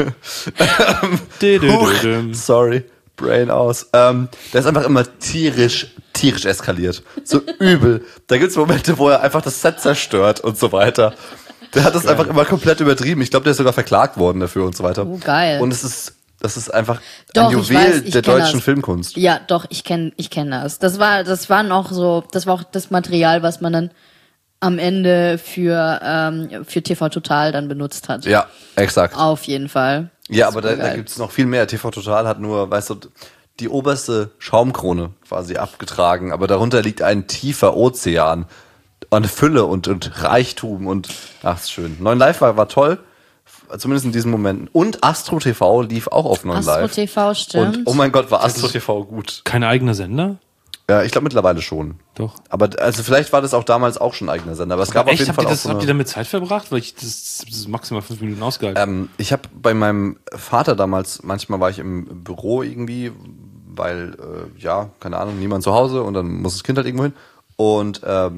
Sorry, Brain aus. Der ist einfach immer tierisch eskaliert. So übel. Da gibt's Momente, wo er einfach das Set zerstört und so weiter. Der hat das einfach immer komplett übertrieben. Ich glaube, der ist sogar verklagt worden dafür und so weiter. Oh, geil. Und das ist einfach Doch, ein ich Juwel weiß, ich der kenn deutschen das. Filmkunst. Ja, doch, ich kenn das. Das war auch das Material, was man dann am Ende für TV Total dann benutzt hat. Ja, exakt. Auf jeden Fall. Ja, aber Super da geil. gibt's noch viel mehr. TV Total hat nur, weißt du, die oberste Schaumkrone quasi abgetragen, aber darunter liegt ein tiefer Ozean an Fülle und Reichtum und ach, ist schön. 9 Live war toll, zumindest in diesen Momenten. Und Astro TV lief auch auf 9 Astro Live. TV, stimmt. Und oh mein Gott, war Astro TV gut. Kein eigener Sender? Ja, ich glaube mittlerweile schon. Doch. Aber also vielleicht war das auch damals auch schon ein eigener Sender, aber es gab auf Echt? jeden Fall auch so Habt eine, ihr damit Zeit verbracht? Weil das ist maximal 5 Minuten ausgehalten. ich habe bei meinem Vater damals, manchmal war ich im Büro irgendwie, weil, ja, keine Ahnung, niemand zu Hause und dann muss das Kind halt irgendwo hin. Und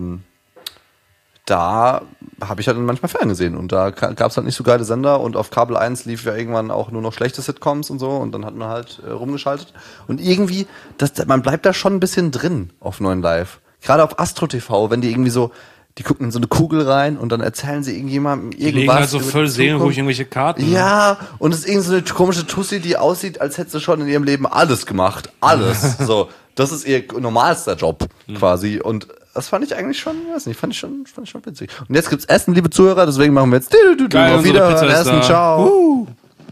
da habe ich halt manchmal Fernsehen und da gab es halt nicht so geile Sender und auf Kabel 1 lief ja irgendwann auch nur noch schlechte Sitcoms und so und dann hat man halt rumgeschaltet. Und irgendwie, man bleibt da schon ein bisschen drin auf 9 Live. Gerade auf Astro TV, wenn die irgendwie so, die gucken in so eine Kugel rein und dann erzählen sie irgendjemandem irgendwas. Die legen halt so über die voll Zukunft. seelenruhig irgendwelche Karten. Ja, und es ist irgendwie so eine komische Tussi, die aussieht, als hätte sie schon in ihrem Leben alles gemacht. Alles. So, das ist ihr normalster Job quasi. Und das fand ich eigentlich schon, weiß nicht, fand ich schon witzig. Und jetzt gibt's Essen, liebe Zuhörer, deswegen machen wir jetzt Geil, auf unsere Wiederhören, Pizza ist Essen, da. ciao.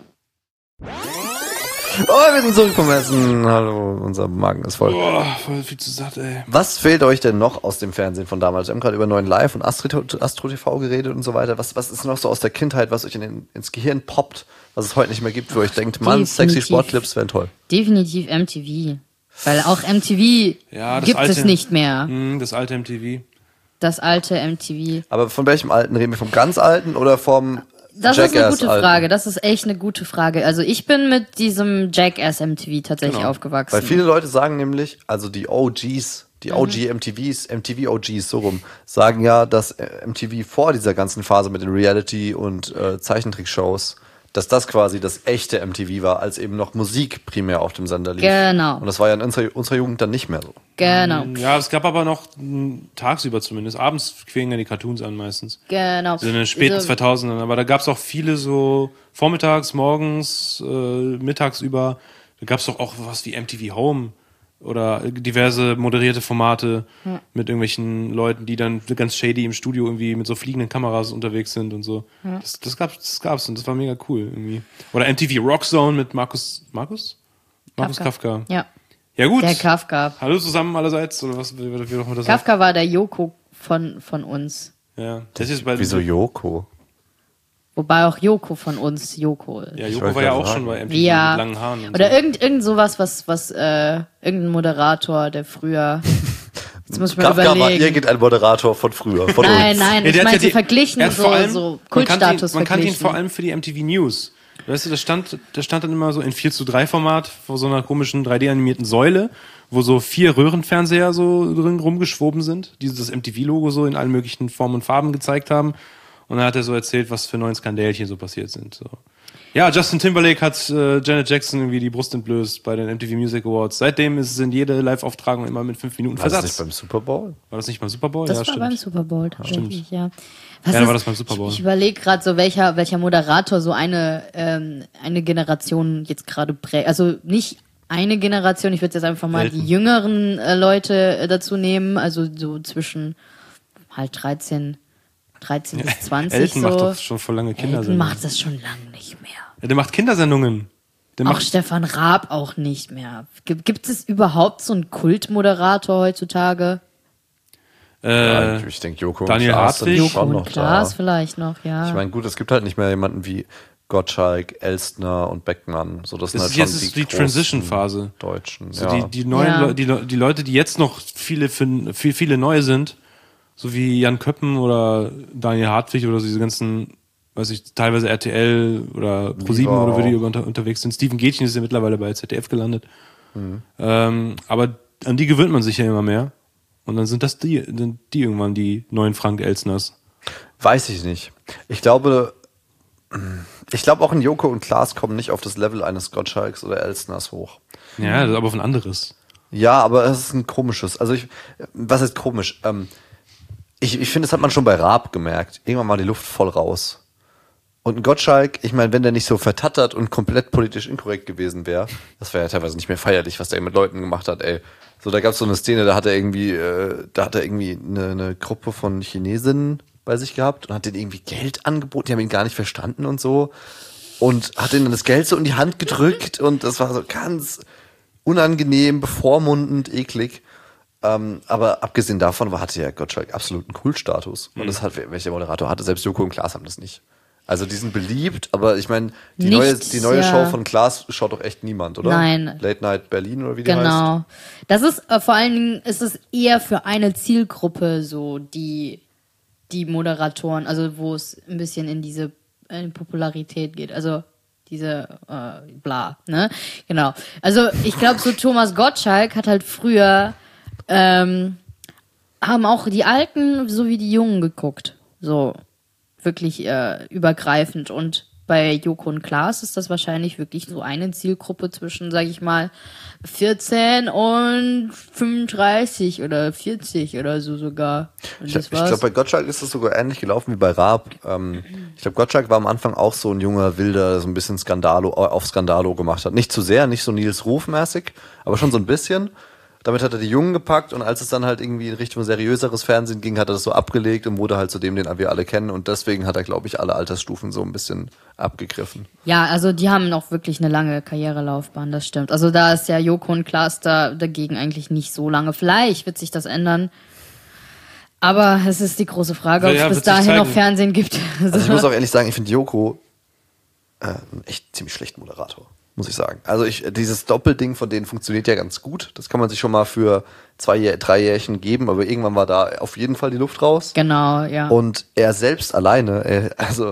Oh, wir sind zurück vom Essen. Hallo, unser Magen ist voll. Boah, voll viel zu satt, ey. Was fehlt euch denn noch aus dem Fernsehen von damals? Wir haben gerade über 9 Live und Astro TV geredet und so weiter. Was ist noch so aus der Kindheit, was euch ins Gehirn poppt, was es heute nicht mehr gibt, wo ihr euch denkt, Mann, sexy definitiv. Sportclips wären toll. Definitiv MTV. Weil auch MTV Ja, das gibt alte, es nicht mehr. Das alte MTV. Das alte MTV. Aber von welchem alten reden wir? Vom ganz alten oder vom Das ist eine Jackass gute alten? Frage. Das ist echt eine gute Frage. Also ich bin mit diesem Jackass MTV tatsächlich Genau. aufgewachsen. Weil viele Leute sagen nämlich, also die OGs, die Mhm. OG MTV OGs, so rum, sagen ja, dass MTV vor dieser ganzen Phase mit den Reality- und Zeichentrickshows, dass das quasi das echte MTV war, als eben noch Musik primär auf dem Sender lief. Genau. Und das war ja in unserer Jugend dann nicht mehr so. Genau. Ja, es gab aber noch tagsüber zumindest. Abends quingen ja die Cartoons an meistens. Genau. So in den späten Also, 2000ern. Aber da gab's auch viele so vormittags, morgens, mittags über. Da gab's doch auch was wie MTV Home oder diverse moderierte Formate mit irgendwelchen Leuten, die dann ganz shady im Studio irgendwie mit so fliegenden Kameras unterwegs sind und so. Das gab's und das war mega cool irgendwie. Oder MTV Rock Zone mit Markus Kafka. Ja, Ja gut. der Kafka. Hallo zusammen allerseits oder was wie doch mal das Kafka war der Joko von uns. Ja. Das ist bei Wieso Joko? Wobei auch Joko von uns Joko ist. Ja, Ich Joko wollte war ja gerade auch sagen. schon bei MTV Ja. mit langen Haaren. Und Oder so. irgend sowas, was irgendein Moderator, der früher. Jetzt muss ich mal Kafka war überlegen. irgendein Moderator von früher, von Nein, uns. nein, Ja, ich der hat meine ja so die- verglichen, er hat vor allem- so man kannte Kultstatus man kannte ihn verglichen. vor allem für die MTV News. Weißt du, da stand dann immer so in 4:3-Format vor so einer komischen 3D-animierten Säule, wo so 4 Röhrenfernseher so drin rumgeschwoben sind, die das MTV-Logo so in allen möglichen Formen und Farben gezeigt haben. Und dann hat er so erzählt, was für 9 Skandälchen so passiert sind. So. Ja, Justin Timberlake hat Janet Jackson irgendwie die Brust entblößt bei den MTV Music Awards. Seitdem sind jede Live-Auftragung immer mit 5 Minuten War das Versatz. nicht beim Super Bowl? War das nicht beim Super Bowl? Das Ja, war stimmt. beim Super Bowl tatsächlich, ja. Ja, da war das beim Super Bowl. Ich überlege gerade so, welcher Moderator so eine Generation jetzt gerade prägt. Also nicht eine Generation, ich würde jetzt einfach mal Elton. die jüngeren Leute dazu nehmen, also so zwischen halt 13 bis 20 Elton so. macht doch schon vor lange Elton Kindersendungen. macht das schon lange nicht mehr. Ja, der macht Kindersendungen. Der Auch macht, Stefan Raab auch nicht mehr. Gibt es überhaupt so einen Kultmoderator heutzutage? Ja, ich denke, Joko Daniel und Klaas Hartwig. sind Joko schon und noch Klaas da. vielleicht noch, ja. Ich meine, gut, es gibt halt nicht mehr jemanden wie Gottschalk, Elstner und Beckmann. So, das sind das halt ist schon jetzt ist die großen Transition-Phase. Deutschen. So Ja. die neuen Ja. die Leute, die jetzt noch viele neue sind, so wie Jan Köppen oder Daniel Hartwig oder so diese ganzen, weiß ich, teilweise RTL oder Pro7 Viva oder wie die auch. unterwegs sind. Steven Gätchen ist ja mittlerweile bei ZDF gelandet. Mhm. Aber an die gewöhnt man sich ja immer mehr. Und dann sind die irgendwann die neuen Frank Elstners. Weiß ich nicht. Ich glaube auch in Joko und Klaas kommen nicht auf das Level eines Gottschalks oder Elstners hoch. Ja, das ist aber auf ein anderes. Ja, aber es ist ein komisches. Also was heißt komisch? Ich finde, das hat man schon bei Raab gemerkt. Irgendwann war die Luft voll raus. Und ein Gottschalk, ich meine, wenn der nicht so vertattert und komplett politisch inkorrekt gewesen wäre, das wäre ja teilweise nicht mehr feierlich, was der mit Leuten gemacht hat, ey. So, da gab es so eine Szene, da hat er irgendwie eine Gruppe von Chinesinnen bei sich gehabt und hat denen irgendwie Geld angeboten, die haben ihn gar nicht verstanden und so. Und hat ihnen dann das Geld so in die Hand gedrückt und das war so ganz unangenehm, bevormundend, eklig. Aber abgesehen davon hatte ja Gottschalk absoluten Kultstatus. Und das hat, welcher Moderator hatte, selbst Joko und Klaas haben das nicht. Also die sind beliebt, aber ich meine, die Nichts, neue ja. Show von Klaas schaut doch echt niemand, oder? Nein. Late Night Berlin oder wie die heißt. Genau. Das ist vor allen Dingen ist es eher für eine Zielgruppe so die Moderatoren, also wo es ein bisschen in diese Popularität geht. Also diese bla, ne? Genau. Also ich glaube, so Thomas Gottschalk hat halt früher haben auch die Alten sowie die Jungen geguckt. So wirklich übergreifend. Und bei Joko und Klaas ist das wahrscheinlich wirklich so eine Zielgruppe zwischen, sag ich mal, 14 und 35 oder 40 oder so sogar. Und Ich das glaube, war's. bei Gottschalk ist das sogar ähnlich gelaufen wie bei Raab. Ich glaube, Gottschalk war am Anfang auch so ein junger Wilder, der so ein bisschen auf Skandalo gemacht hat. Nicht zu sehr, nicht so Nils Ruf-mäßig, aber schon so ein bisschen. Damit hat er die Jungen gepackt und als es dann halt irgendwie in Richtung seriöseres Fernsehen ging, hat er das so abgelegt und wurde halt zu dem, den wir alle kennen. Und deswegen hat er, glaube ich, alle Altersstufen so ein bisschen abgegriffen. Ja, also die haben auch wirklich eine lange Karrierelaufbahn, das stimmt. Also da ist ja Joko und Klaas dagegen eigentlich nicht so lange. Vielleicht wird sich das ändern. Aber es ist die große Frage, ob Ja, es bis wird sich dahin zeigen. noch Fernsehen gibt. Also ich muss auch ehrlich sagen, ich finde Joko einen echt ziemlich schlechten Moderator, muss ich sagen. Also dieses Doppelding von denen funktioniert ja ganz gut. Das kann man sich schon mal für 3 Jährchen geben, aber irgendwann war da auf jeden Fall die Luft raus. Genau, ja. Und er selbst alleine,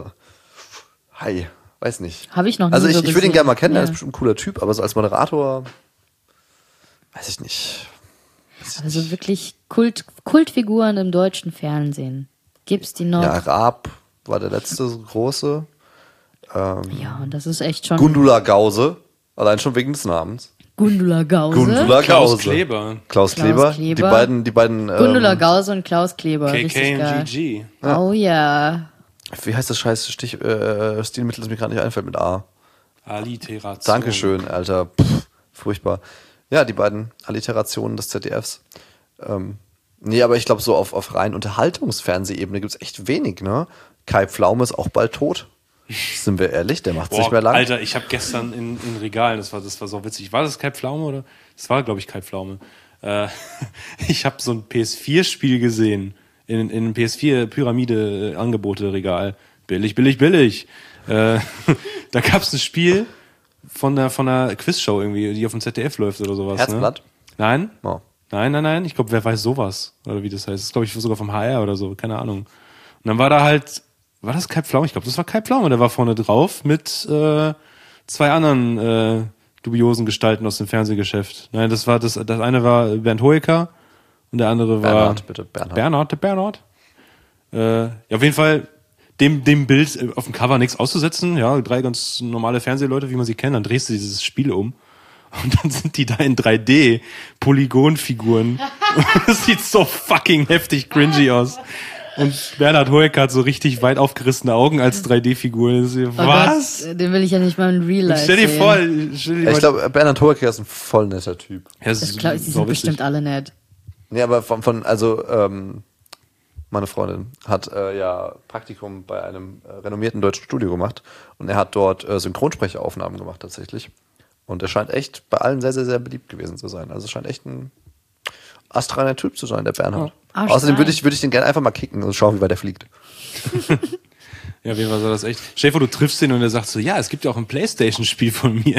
hi, weiß nicht. Habe ich noch nie Also so ich würde ihn gesehen. gerne mal kennen, er Ja. ist bestimmt ein cooler Typ, aber so als Moderator, weiß ich nicht. Also wirklich Kultfiguren im deutschen Fernsehen. Gibt's die noch? Ja, Raab war der letzte große. Ja, und das ist echt schon Gundula Gause, allein schon wegen des Namens. Gundula Gause. Gundula Klaus Gause. Kleber. Klaus Kleber. Die beiden Gundula Gause und Klaus Kleber. KK richtig und geil. GG. Oh ja. wie heißt das scheiß Stilmittel, das mir gerade nicht einfällt mit A. Alliteration. Dankeschön, Alter. Furchtbar. Ja, die beiden Alliterationen des ZDFs. Nee, aber ich glaube, so auf rein Unterhaltungsfernsehebene gibt es echt wenig, ne? Kai Pflaume ist auch bald tot. Sind wir ehrlich, der macht es nicht mehr lang. Alter, ich habe gestern in Regalen, das war so witzig. War das Kai Pflaume oder? Das war, glaube ich, Kai Pflaume. Ich habe so ein PS4-Spiel gesehen in einem PS4-Pyramide-Angebote-Regal. billig. Da gab's ein Spiel von einer Quizshow irgendwie, die auf dem ZDF läuft oder sowas. Herzblatt? Ne? Nein. Oh. Nein. Ich glaube, wer weiß sowas? Oder wie das heißt. Das ist, glaube ich, sogar vom HR oder so. Keine Ahnung. Und dann war da halt, war das Kai Pflaume? Ich glaube, das war Kai Pflaume. Der war vorne drauf mit 2 anderen dubiosen Gestalten aus dem Fernsehgeschäft. Nein, das eine war Bernd Hoeker und der andere war Bernhard. Ja, auf jeden Fall dem Bild auf dem Cover nichts auszusetzen. Ja, 3 ganz normale Fernsehleute, wie man sie kennt. Dann drehst du dieses Spiel um. Und dann sind die da in 3D Polygonfiguren. Das sieht so fucking heftig cringy aus. Und Bernhard Hoeker hat so richtig weit aufgerissene Augen als 3D-Figur. Was? Gott, den will ich ja nicht mal in Real Life Stell dir sehen. vor. Ich glaube, Bernhard Hoeker ist ein voll netter Typ. Ja, Das glaub ich, die sind bestimmt alle nett. Nee, aber meine Freundin hat ja Praktikum bei einem renommierten deutschen Studio gemacht und er hat dort Synchronsprecheraufnahmen gemacht tatsächlich. Und er scheint echt bei allen sehr, sehr, sehr beliebt gewesen zu sein. Also es scheint echt ein astreiner Typ zu sein, der Bernhard. Oh, Außerdem würde ich den gerne einfach mal kicken und schauen, wie weit er fliegt. Ja, auf jeden Fall war das echt. Stell dir vor, du triffst ihn und er sagt so, ja, es gibt ja auch ein Playstation-Spiel von mir.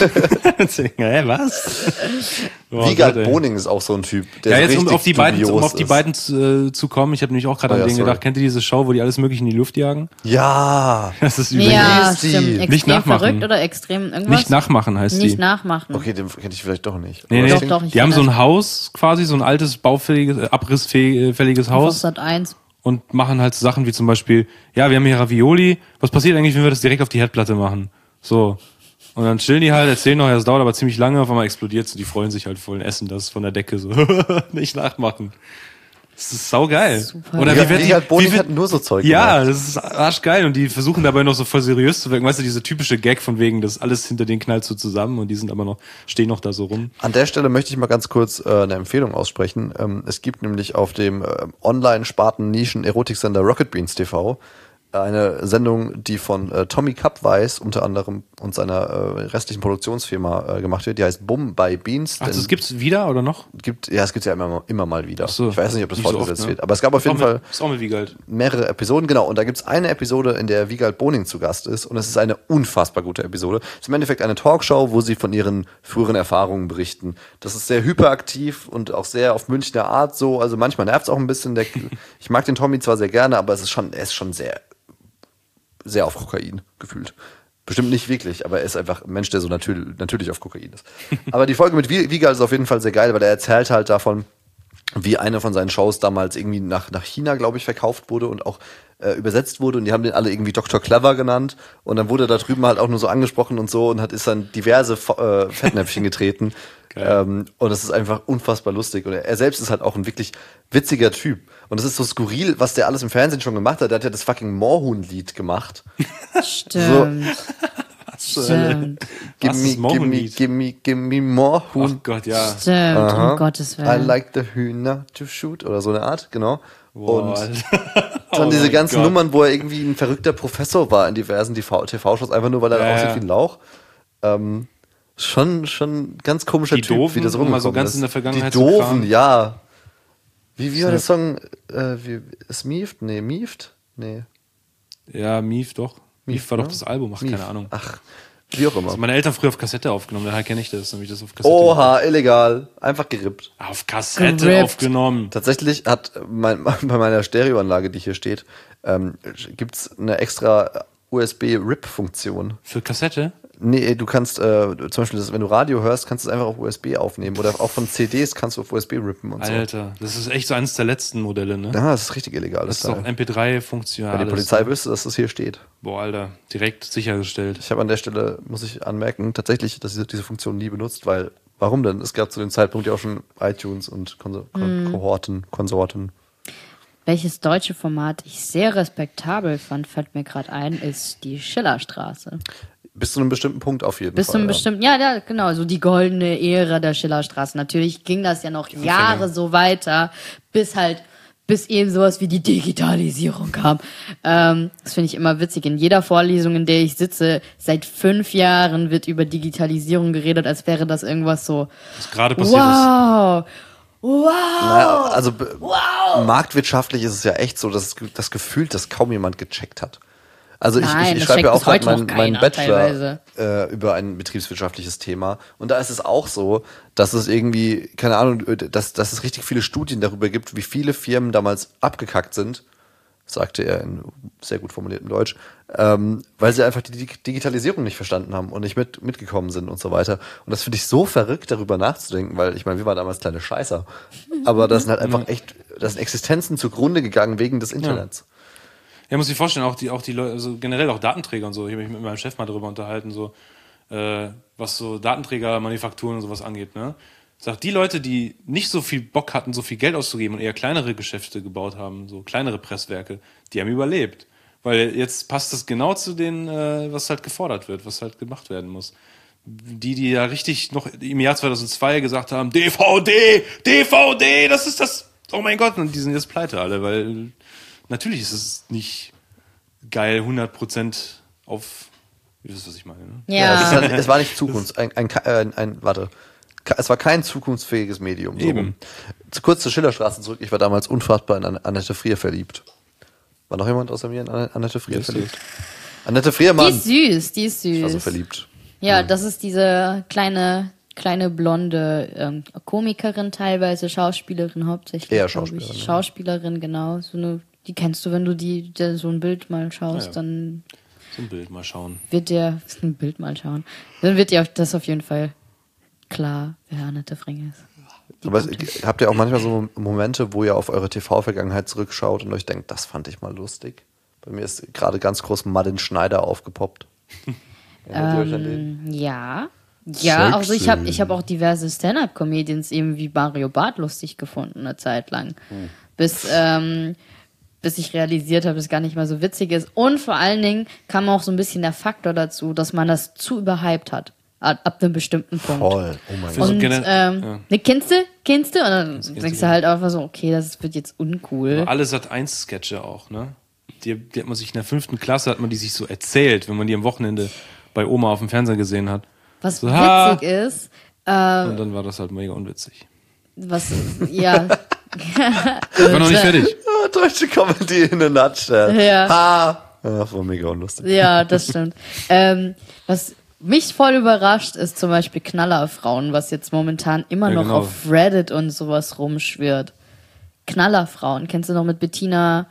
Hä, was? Boah, Wiegald Gott, ey. Boning ist auch so ein Typ, der Ja, so jetzt richtig um auf die dubios beiden ist. zu kommen. Ich habe nämlich auch gerade Oh an ja, den sorry. gedacht. Kennt ihr diese Show, wo die alles mögliche in die Luft jagen? Ja. Das ist übel. Ja, ist die? stimmt. Nicht Extrem nachmachen. verrückt oder extrem irgendwas? Nicht nachmachen heißt Nicht die. nachmachen. Okay, den kenne ich vielleicht doch nicht. Nee, Aber nee. das Doch, klingt- doch. Ich Die haben so kenn ein Haus, quasi so ein altes, baufälliges, abrissfälliges das. Haus Sat 1. und machen halt so Sachen wie zum Beispiel, ja, wir haben hier Ravioli. Was passiert eigentlich, wenn wir das direkt auf die Herdplatte machen? So. Und dann chillen die halt, erzählen noch, ja, es dauert aber ziemlich lange, auf einmal explodiert so, die freuen sich halt voll und essen das von der Decke so. Nicht nachmachen. Das ist saugeil. Super. Oder wie wird Wiegald Boning wie wird- hat nur so Zeug Ja, gemacht. das ist arschgeil und die versuchen dabei noch so voll seriös zu wirken. Weißt du, diese typische Gag von wegen, das alles hinter denen knallt so zusammen und die sind aber noch, stehen noch da so rum. An der Stelle möchte ich mal ganz kurz eine Empfehlung aussprechen. Es gibt nämlich auf dem Online-Sparten-Nischen-Erotiksender Rocket Beans TV eine Sendung, die von Tommy Kappweis unter anderem und seiner restlichen Produktionsfirma gemacht wird. Die heißt Bum by Beans. Ach, das gibt's wieder oder noch? es gibt ja immer mal wieder. Ach so. Ich weiß nicht, ob das Nicht so fortgesetzt oft, ne? wird. Aber es gab auf jeden Fall Ist auch mit Wiegald. mehrere Episoden, genau. Und da gibt's eine Episode, in der Wiegald Boning zu Gast ist. Und es ist eine unfassbar gute Episode. Es ist im Endeffekt eine Talkshow, wo sie von ihren früheren Erfahrungen berichten. Das ist sehr hyperaktiv und auch sehr auf Münchner Art so. Also manchmal nervt's auch ein bisschen. Ich mag den Tommy zwar sehr gerne, aber er ist schon sehr auf Kokain gefühlt. Bestimmt nicht wirklich, aber er ist einfach ein Mensch, der so natürlich auf Kokain ist. Aber die Folge mit Wiegald ist auf jeden Fall sehr geil, weil er erzählt halt davon, wie eine von seinen Shows damals irgendwie nach China, glaube ich, verkauft wurde und auch übersetzt wurde und die haben den alle irgendwie Dr. Clever genannt und dann wurde da drüben halt auch nur so angesprochen und so und ist dann diverse Fettnäpfchen getreten und das ist einfach unfassbar lustig und er selbst ist halt auch ein wirklich witziger Typ und es ist so skurril, was der alles im Fernsehen schon gemacht hat. Der hat ja das fucking Moorhuhn-Lied gemacht. Stimmt. Stimmt. Give Was me, ist give me, Moorhuhn-Lied? give me Moorhuhn. Ach Gott, ja. Stimmt. Aha. Um Gottes I Willen. like the Hühner to shoot oder so eine Art, genau. Boah, Und Alter. dann Oh diese mein ganzen Gott. Nummern, wo er irgendwie ein verrückter Professor war in diversen TV-Shows, einfach nur, weil er Ja, aussieht ja. wie ein Lauch. Schon ganz komischer Die Typ, Doofen, wie das wo man so rumgekommen ganz ist. in der Vergangenheit Die so Doofen, kramt. ja. Wie war der Song? Mieft? Nee, Mieft? Nee. Ja, Mief doch. Mief war doch ne? das Album, ach, Mief. keine Ahnung. Ach, wie auch immer. Also meine Eltern früher auf Kassette aufgenommen, daher kenne ich das, nämlich das auf Kassette. Oha, illegal. Einfach gerippt. Auf Kassette Gerippt. aufgenommen. Tatsächlich hat bei meiner Stereoanlage, die hier steht, gibt's eine extra USB-RIP-Funktion. Für Kassette? Nee, du kannst zum Beispiel, wenn du Radio hörst, kannst du es einfach auf USB aufnehmen. Oder auch von CDs kannst du auf USB rippen und so. Alter, das ist echt so eines der letzten Modelle, ne? Ja, das ist richtig illegal. Das ist auch MP3-funktional. Weil die Polizei wüsste, dass das hier steht. Boah, Alter, direkt sichergestellt. Ich habe an der Stelle, muss ich anmerken, tatsächlich, dass diese Funktion nie benutzt, weil, warum denn? Es gab zu dem Zeitpunkt ja auch schon iTunes und Konsorten. Welches deutsche Format ich sehr respektabel fand, fällt mir gerade ein, ist die Schillerstraße. Bis zu einem bestimmten Punkt auf jeden Bis Fall. zu einem ja. bestimmten, ja, genau, so die goldene Ära der Schillerstraße. Natürlich ging das ja noch Jahre so weiter, bis eben sowas wie die Digitalisierung kam. Das finde ich immer witzig. In jeder Vorlesung, in der ich sitze, seit 5 Jahren wird über Digitalisierung geredet, als wäre das irgendwas so, Was gerade passiert ist. wow, Naja, also marktwirtschaftlich ist es ja echt so, dass das Gefühl, dass kaum jemand gecheckt hat. Also Nein, ich das schreibe ja checkt auch bis heute gerade noch meinen keiner Bachelor über ein betriebswirtschaftliches Thema. Und da ist es auch so, dass es irgendwie, keine Ahnung, dass es richtig viele Studien darüber gibt, wie viele Firmen damals abgekackt sind, sagte er in sehr gut formuliertem Deutsch, weil sie einfach die Digitalisierung nicht verstanden haben und nicht mitgekommen sind und so weiter. Und das finde ich so verrückt, darüber nachzudenken, weil ich meine, wir waren damals kleine Scheißer. Aber das sind halt einfach echt, das sind Existenzen zugrunde gegangen wegen des Internets. Ja, muss ich vorstellen, auch die Leute, also generell auch Datenträger und so. Ich habe mich mit meinem Chef mal darüber unterhalten, so, was so Datenträger, Manufakturen und sowas angeht, ne? Sagt, die Leute, die nicht so viel Bock hatten, so viel Geld auszugeben und eher kleinere Geschäfte gebaut haben, so kleinere Presswerke, die haben überlebt. Weil jetzt passt das genau zu denen, was halt gefordert wird, was halt gemacht werden muss. Die ja richtig noch im Jahr 2002 gesagt haben, DVD, das ist das, oh mein Gott, und die sind jetzt pleite alle, weil natürlich ist es nicht geil, 100% auf, ihr wisst, was ich meine, ne? Ja. Es war nicht Zukunft, es war kein zukunftsfähiges Medium. So Eben. rum. Kurz zur Schillerstraße zurück. Ich war damals unfassbar in Annette Frier verliebt. War noch jemand außer mir in Annette Frier verliebt? Annette Frier, Mann. Die ist süß. Ich war so verliebt. Ja, das ist diese kleine blonde Komikerin teilweise, Schauspielerin hauptsächlich. Eher glaub Schauspielerin, ich. ja. Schauspielerin, genau. Die kennst du, wenn du so ein Bild mal schaust, Ja. dann So ein Bild mal schauen. wird dir dann wird dir das auf jeden Fall klar, wer Annette Frier ist. Aber habt ihr auch manchmal so Momente, wo ihr auf eure TV-Vergangenheit zurückschaut und euch denkt, das fand ich mal lustig? Bei mir ist gerade ganz groß Martin Schneider aufgepoppt. Erinnert ihr euch an den? Ja, Sexy. also ich hab auch diverse Stand-Up-Comedians eben wie Mario Barth lustig gefunden eine Zeit lang. Bis ich realisiert habe, dass es gar nicht mal so witzig ist. Und vor allen Dingen kam auch so ein bisschen der Faktor dazu, dass man das zu überhyped hat. Ab einem bestimmten Punkt. Voll. Oh mein So Gott. Und ja. ne, kennst du? Und dann denkst du halt einfach so, okay, das wird jetzt uncool. Alle Sat.1-Sketche auch, ne? Die hat man sich in der 5. Klasse, hat man die sich so erzählt, wenn man die am Wochenende bei Oma auf dem Fernseher gesehen hat. Was So, ha! witzig ist, Und dann war das halt mega unwitzig. ja, Ich war noch nicht fertig. Ah, deutsche Comedy in a nutshell. Ja. Ha! Ja, das war mega unlustig. ja, das stimmt. Was mich voll überrascht, ist zum Beispiel Knallerfrauen, was jetzt momentan immer Ja, noch genau. auf Reddit und sowas rumschwirrt. Knallerfrauen, kennst du noch mit Bettina?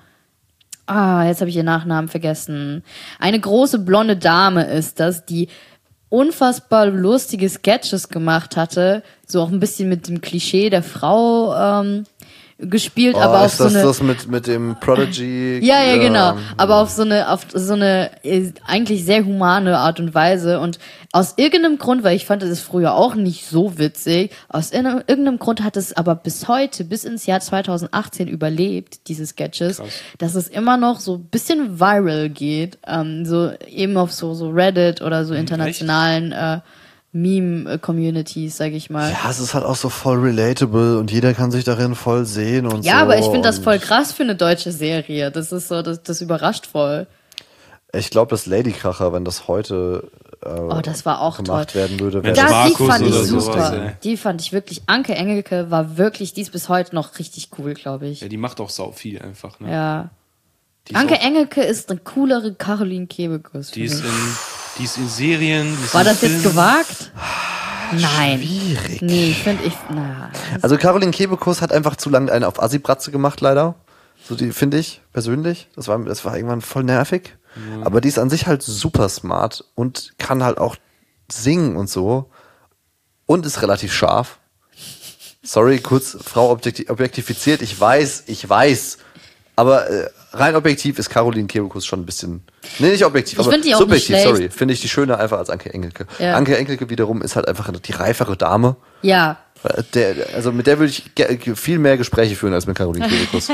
Jetzt habe ich ihren Nachnamen vergessen. Eine große blonde Dame ist das, die unfassbar lustige Sketches gemacht hatte, so auch ein bisschen mit dem Klischee der Frau gespielt, aber auf ist so das eine das mit dem Prodigy? ja, genau. Aber auf so eine eigentlich sehr humane Art und Weise. Und aus irgendeinem Grund, weil ich fand das früher auch nicht so witzig, aus irgendeinem Grund hat es aber bis heute, bis ins Jahr 2018 überlebt, diese Sketches, Krass. dass es immer noch so ein bisschen viral geht. So eben auf so Reddit oder so internationalen Meme-Communities, sag ich mal. Ja, es ist halt auch so voll relatable und jeder kann sich darin voll sehen und so. Ja, aber ich finde das und voll krass für eine deutsche Serie. Das ist so, das überrascht voll. Ich glaube, das Ladykracher, wenn das heute Das war auch gemacht toll. werden würde, Wenn wäre das Ja, die Markus fand ich oder super. sowas, ey. Die fand ich wirklich. Anke Engelke war wirklich, die ist bis heute noch richtig cool, glaube ich. Ja, die macht auch sau viel einfach, ne? Ja. Die ist Anke auch- Engelke ist eine coolere Caroline Kebekus. Die ist finde die ist in Serien. Die ist ich. War in das jetzt Filmen. gewagt? Nein. schwierig. Nee, finde ich. Also Caroline Kebekus hat einfach zu lange eine auf Assi-Bratze gemacht, leider. So die, finde ich, persönlich. Das war irgendwann voll nervig. Aber die ist an sich halt super smart und kann halt auch singen und so. Und ist relativ scharf. Sorry, kurz, Frau objektifiziert. Ich weiß. Aber rein objektiv ist Caroline Kebekus schon ein bisschen... Nee, nicht objektiv, Ich aber find die auch subjektiv, nicht schlecht. sorry. Finde ich die schöner einfach als Anke Engelke. Ja. Anke Engelke wiederum ist halt einfach die reifere Dame. Ja. Also mit der würde ich viel mehr Gespräche führen als mit Caroline Kebekus.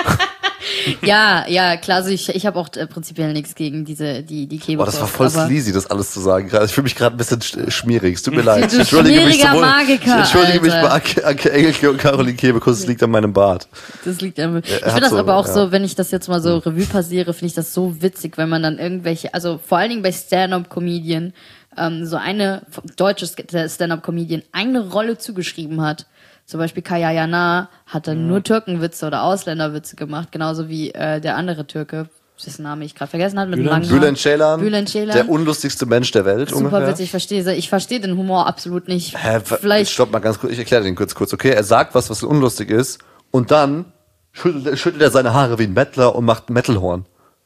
Ja, klar. Also ich habe auch prinzipiell nichts gegen die Kebekus. Boah, das war voll aber- sleazy, das alles zu sagen. Ich fühle mich gerade ein bisschen schmierig. Es tut mir leid. Du mich schmieriger Magiker, ich entschuldige mich Alter. bei Anke Engelke und Caroline Kebekus. Es liegt an meinem Bart. Das liegt an mir. Ich hat finde das so, aber auch ja. so, wenn ich das jetzt mal so Revue passiere, finde ich das so witzig, wenn man dann irgendwelche, also vor allen Dingen bei Stand-Up-Comedian, so eine deutsche Stand-Up-Comedian eine Rolle zugeschrieben hat. Zum Beispiel Kaya Jana hat dann nur Türkenwitze oder Ausländerwitze gemacht, genauso wie der andere Türke. dessen Name ich gerade vergessen habe, mit Bülent. einem langen Bülent Ceylan, Bülent Ceylan. der unlustigste Mensch der Welt Super ungefähr. witzig, ich verstehe den Humor absolut nicht. Vielleicht. Stopp mal ganz kurz, ich erkläre den kurz, okay? Er sagt was unlustig ist und dann schüttelt er seine Haare wie ein Mettler und macht ein Metalhorn.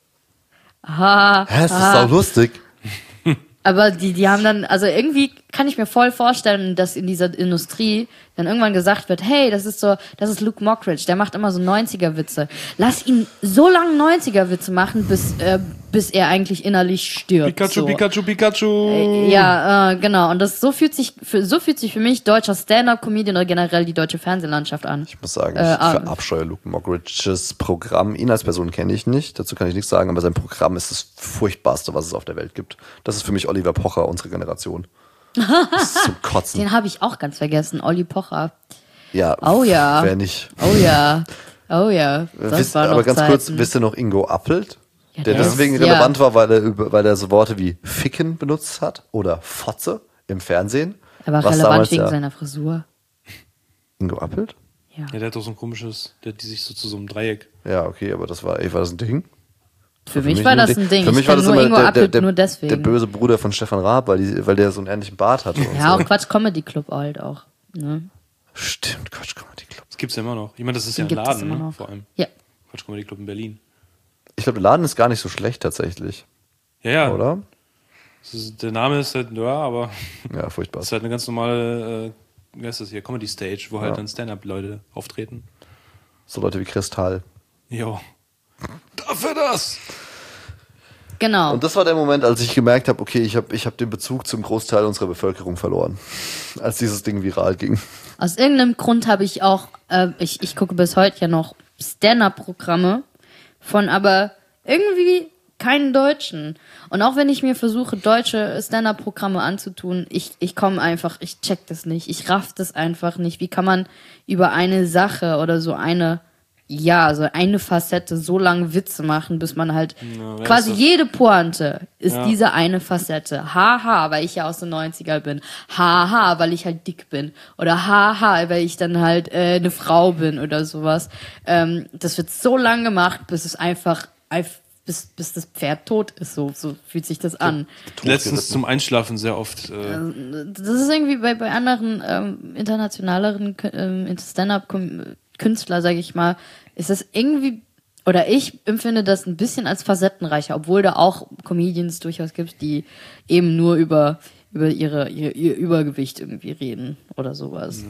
Hä, ist das sau lustig? Aber die haben dann, also irgendwie kann ich mir voll vorstellen, dass in dieser Industrie dann irgendwann gesagt wird, hey, das ist Luke Mockridge, der macht immer so 90er-Witze. Lass ihn so lange 90er-Witze machen, bis er eigentlich innerlich stirbt. Pikachu, so. Pikachu. Ja, genau. Und so fühlt sich für mich deutscher Stand-Up-Comedian oder generell die deutsche Fernsehlandschaft an. Ich muss sagen, ich verabscheue Luke Mockridges Programm. Ihn als Person kenne ich nicht, dazu kann ich nichts sagen, aber sein Programm ist das Furchtbarste, was es auf der Welt gibt. Das ist für mich Oliver Pocher, unsere Generation. Das ist zum Kotzen. Den habe ich auch ganz vergessen, Olli Pocher. Ja, Oh ja. wer nicht. Oh ja. Das war noch aber ganz Zeiten. kurz, wisst ihr noch Ingo Appelt? Ja, Der deswegen relevant war, weil er so Worte wie Ficken benutzt hat oder Fotze im Fernsehen. Er war was relevant damals wegen seiner Frisur. Ingo Appelt? Ja. Ja, der hat doch so ein komisches, der hat die sich so zu so einem Dreieck. Ja, okay, aber war das ein Ding? Für mich war das ein Ding. Für mich Ich war kenn das nur immer Ingo Appelt nur der deswegen. böse Bruder von Stefan Raab, weil der so einen ähnlichen Bart hatte. Und Ja, so. auch Quatsch Comedy Club halt auch. Ne? Stimmt, Quatsch Comedy Club. Das gibt's ja immer noch. Ich meine, das ist ja ein Gibt es Laden, immer ne? noch. Vor allem. Ja. Quatsch Comedy Club in Berlin. Ich glaube, der Laden ist gar nicht so schlecht tatsächlich, Ja. oder? Der Name ist halt, ja, aber Ja, furchtbar. das ist halt eine ganz normale, wie heißt das hier, Comedy Stage, wo halt dann Stand-Up-Leute auftreten. So Leute wie Kristall. Jo. Dafür das! Genau. Und das war der Moment, als ich gemerkt habe, okay, ich hab den Bezug zum Großteil unserer Bevölkerung verloren, als dieses Ding viral ging. Aus irgendeinem Grund habe ich auch, ich gucke bis heute ja noch Stand-Up-Programme von aber irgendwie keinen Deutschen. Und auch wenn ich mir versuche, deutsche Stand-Up-Programme anzutun, ich komme einfach, ich check das nicht, ich raff das einfach nicht. Wie kann man über eine Sache oder so eine Facette so lange Witze machen, bis man halt quasi jede Pointe ist diese eine Facette. Haha, weil ich ja aus den 90er bin. Haha, weil ich halt dick bin. Oder haha, weil ich dann halt eine Frau bin oder sowas. Das wird so lang gemacht, bis es einfach bis das Pferd tot ist. So fühlt sich das an. Letztens zum Einschlafen sehr oft. Das ist irgendwie bei anderen internationaleren Stand-Up-Künstler, sage ich mal, ist das irgendwie, oder ich empfinde das ein bisschen als facettenreicher, obwohl da auch Comedians durchaus gibt, die eben nur über ihr Übergewicht irgendwie reden oder sowas.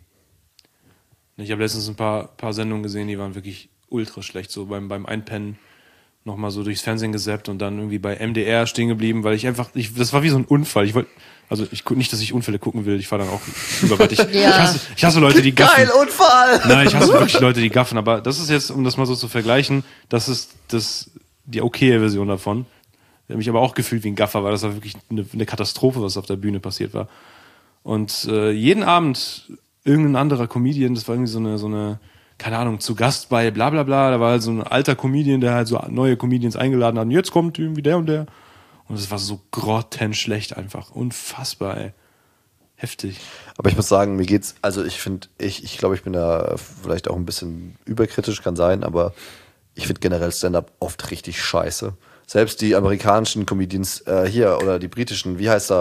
Ich habe letztens ein paar Sendungen gesehen, die waren wirklich ultra schlecht. So beim Einpennen nochmal so durchs Fernsehen gesappt und dann irgendwie bei MDR stehen geblieben, weil das war wie so ein Unfall. Nicht, dass ich Unfälle gucken will, ich fahre dann auch über, ich hasse Leute, die gaffen. Geil, Unfall! Nein, ich hasse wirklich Leute, die gaffen, aber das ist jetzt, um das mal so zu vergleichen, das ist die okaye Version davon. Ich habe mich aber auch gefühlt wie ein Gaffer, weil das war wirklich eine Katastrophe, was auf der Bühne passiert war. Und jeden Abend irgendein anderer Comedian, das war irgendwie so eine keine Ahnung, zu Gast bei bla bla bla, da war halt so ein alter Comedian, der halt so neue Comedians eingeladen hat und jetzt kommt irgendwie der und der. Und es war so grottenschlecht einfach. Unfassbar, ey. Heftig. Aber ich muss sagen, mir geht's, also ich glaube, ich bin da vielleicht auch ein bisschen überkritisch, kann sein, aber ich finde generell Stand-Up oft richtig scheiße. Selbst die amerikanischen Comedians hier oder die britischen, wie heißt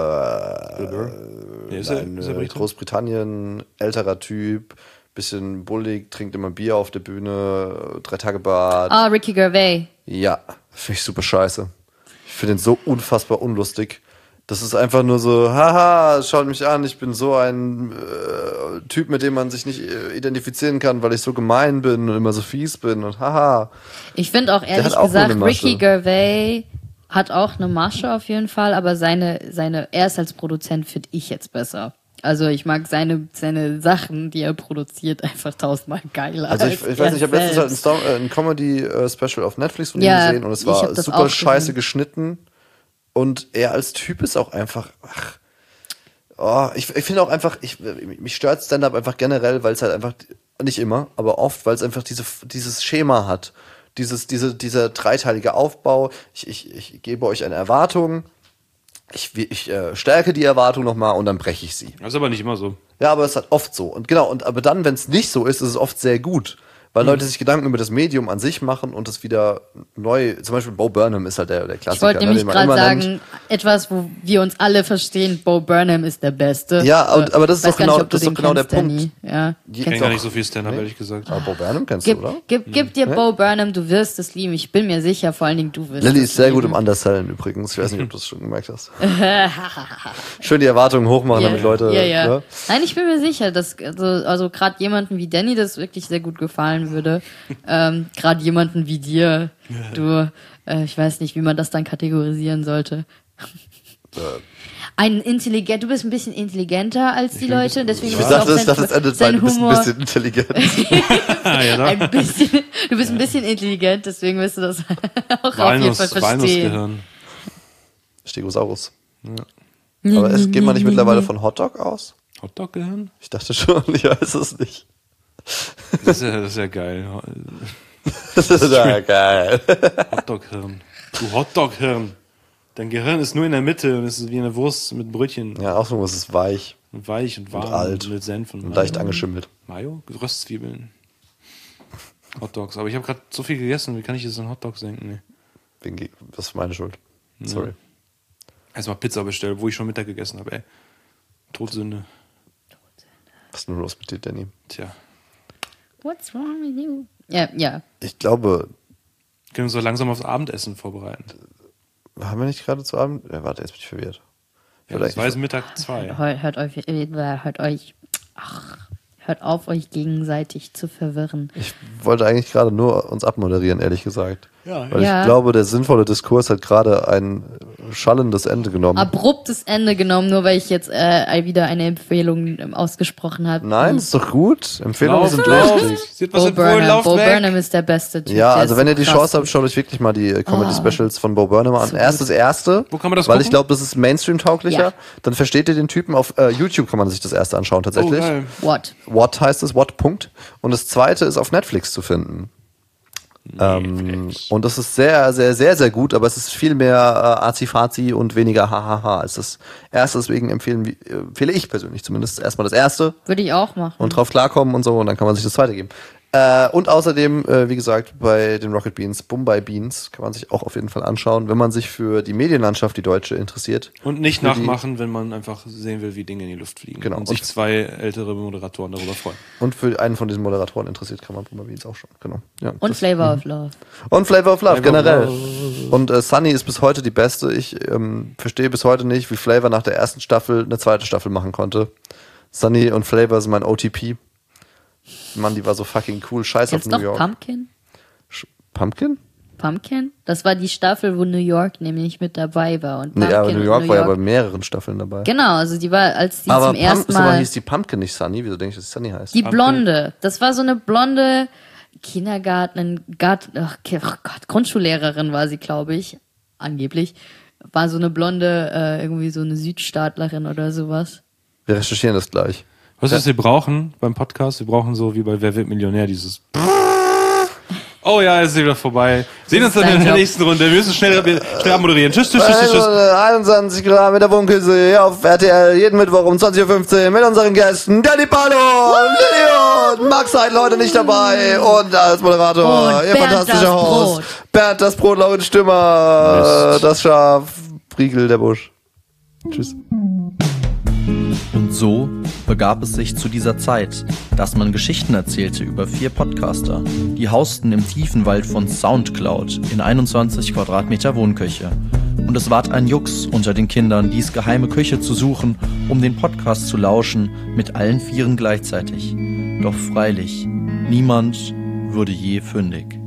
er? Ist er Großbritannien, älterer Typ, bisschen bullig, trinkt immer Bier auf der Bühne, 3 Tage Bart. Ah, Ricky Gervais. Ja, finde ich super scheiße. Ich finde ihn so unfassbar unlustig. Das ist einfach nur so, haha, schaut mich an, ich bin so ein Typ, mit dem man sich nicht identifizieren kann, weil ich so gemein bin und immer so fies bin und haha. Ich finde auch ehrlich auch gesagt, nur eine Masche. Ricky Gervais hat auch eine Masche auf jeden Fall, aber er ist als Produzent, finde ich jetzt besser. Also ich mag seine Sachen, die er produziert, einfach 1000-mal geiler. Also ich weiß nicht, ich habe letztens halt ein Comedy-Special auf Netflix von ihm gesehen und es war super scheiße geschnitten. Und er als Typ ist auch einfach, ich finde auch einfach, mich stört Stand-Up einfach generell, weil es halt einfach, nicht immer, aber oft, weil es einfach dieses Schema hat. Dieser dreiteilige Aufbau. Ich gebe euch eine Erwartung, ich stärke die Erwartung nochmal und dann breche ich sie. Das ist aber nicht immer so. Ja, aber es ist halt oft so. Und genau, aber dann, wenn es nicht so ist, ist es oft sehr gut. weil Leute sich Gedanken über das Medium an sich machen und es wieder neu, zum Beispiel Bo Burnham ist halt der Klassiker. Ich wollte nämlich den man gerade immer sagen, nennt. etwas, wo wir uns alle verstehen, Bo Burnham ist der Beste. Ja, aber das ist Weiß doch gar genau, nicht, ob du das ist doch den genau der kennst, Danny. Punkt. Ja. Ich kenne gar nicht so viel Stand-Up, ehrlich gesagt. Aber Bo Burnham kennst du, oder? Gib dir Bo Burnham, du wirst es lieben. Ich bin mir sicher, vor allen Dingen du wirst Lilly es ist sehr lieben. gut im Undersellen übrigens. Ich weiß nicht, ob du das schon gemerkt hast. Schön die Erwartungen hochmachen, damit Leute. Ja. Ne? Nein, ich bin mir sicher, dass also gerade jemanden wie Danny das wirklich sehr gut gefallen würde. Gerade jemanden wie dir, du, ich weiß nicht, wie man das dann kategorisieren sollte. Du bist ein bisschen intelligenter als die Leute, deswegen Ich ist dachte, auch das endet bei ein Humor bisschen intelligent. Ja, ne? ein bisschen, du bist ein bisschen intelligent, deswegen wirst du das auch auf jeden Fall verstehen. Walnussgehirn. Stegosaurus. Ja. Aber geht man nicht mittlerweile von Hotdog aus? Hotdog-Gehirn? Ich dachte schon, ich weiß es nicht. Das ist ja geil. Das ist ja geil. Hotdog-Hirn. Du Hotdog-Hirn. Dein Gehirn ist nur in der Mitte und es ist wie eine Wurst mit Brötchen. Ja, außerdem ist es weich Und weich und warm. und alt mit Senf und und leicht angeschimmelt. Mayo? Röstzwiebeln. Hotdogs. Aber ich habe gerade so viel gegessen. Wie kann ich jetzt an Hotdogs denken? Nee. Das ist meine Schuld. Sorry. Erstmal Pizza bestellt, wo ich schon Mittag gegessen habe, ey. Todsünde. Was ist denn los mit dir, Danny? Tja. What's wrong with you? Ja. Ich glaube, Wir können uns so langsam aufs Abendessen vorbereiten. haben wir nicht gerade zu Abend? Ja, warte, jetzt bin ich verwirrt. Ja, das war jetzt Mittag 2. Hört auf, euch gegenseitig zu verwirren. Ich wollte eigentlich gerade nur uns abmoderieren, ehrlich gesagt. Ja, Weil ja. ich glaube, der sinnvolle Diskurs hat gerade ein schallendes Ende genommen. Abruptes Ende genommen, nur weil ich jetzt wieder eine Empfehlung ausgesprochen habe. Nein, ist doch gut. Empfehlungen sind Lauf. wichtig. Sieht was Bo empfohlen, Burnham. lauft Bo weg. Burnham ist der beste Typ. Ja, Der also ist wenn so ihr die krass. Chance habt, schaut euch wirklich mal die Comedy-Specials von Bo Burnham an. Erst das erste, Wo kann man das weil gucken? ich glaube, das ist Mainstream-tauglicher. Ja. Dann versteht ihr den Typen. Auf YouTube kann man sich das erste anschauen Oh, tatsächlich. geil. What? What heißt es? What? Punkt. Und das zweite ist auf Netflix zu finden. Und das ist sehr, sehr, sehr, sehr gut, aber es ist viel mehr Azi-Fazi und weniger Hahaha als das erste. Deswegen empfehle ich persönlich zumindest erstmal das erste Würde ich auch machen. und drauf klarkommen und so und dann kann man sich das zweite geben. Und außerdem, wie gesagt, bei den Rocket Beans, Bombay Beans, kann man sich auch auf jeden Fall anschauen, wenn man sich für die Medienlandschaft, die deutsche, interessiert. Und nicht Für die- nachmachen, wenn man einfach sehen will, wie Dinge in die Luft fliegen. Genau. Und sich 2 ältere Moderatoren darüber freuen. Und für einen von diesen Moderatoren interessiert, kann man Bombay Beans auch schauen. Genau. Ja, Und das- Flavor of Love. Und Flavor of Love, Flavor of generell. Love. Und Sunny ist bis heute die beste. Ich verstehe bis heute nicht, wie Flavor nach der ersten Staffel eine zweite Staffel machen konnte. Sunny und Flavor sind mein OTP. Mann, die war so fucking cool. Scheiß auf Kennst du New noch York. Pumpkin? Pumpkin? Pumpkin? Das war die Staffel, wo New York nämlich mit dabei war. Und Nee, aber Pumpkin New und York war ja bei mehreren Staffeln dabei. Genau, also die war, als die aber zum ersten aber Mal... hieß die Pumpkin nicht Sunny? Wieso denke ich, dass Sunny heißt? Die Pumpkin. Blonde. Das war so eine blonde Grundschullehrerin war sie, glaube ich. Angeblich. War so eine blonde, irgendwie so eine Südstaatlerin oder sowas. Wir recherchieren das gleich. Weißt du, was wir brauchen beim Podcast? Wir brauchen so wie bei Wer wird Millionär dieses Oh ja, es ist wieder vorbei. Sehen uns dann dein in der Job. nächsten Runde. Wir müssen schnell abmoderieren. Tschüss. 21 Grad mit der Wohnküche hier auf RTL jeden Mittwoch um 20.15 Uhr mit unseren Gästen Danny Palo, Lilly und Max Heidel heute nicht dabei und als Moderator Und ihr Bernd fantastischer das Host. Brot. Bernd das Brot, Laurin Stimmer, Mist. das Schaf, Priegel der Busch. Tschüss. Und so begab es sich zu dieser Zeit, dass man Geschichten erzählte über 4 Podcaster. Die hausten im tiefen Wald von Soundcloud in 21 Quadratmeter Wohnküche. Und es ward ein Jux unter den Kindern, dies geheime Küche zu suchen, um den Podcast zu lauschen mit allen 4 gleichzeitig. Doch freilich, niemand wurde je fündig.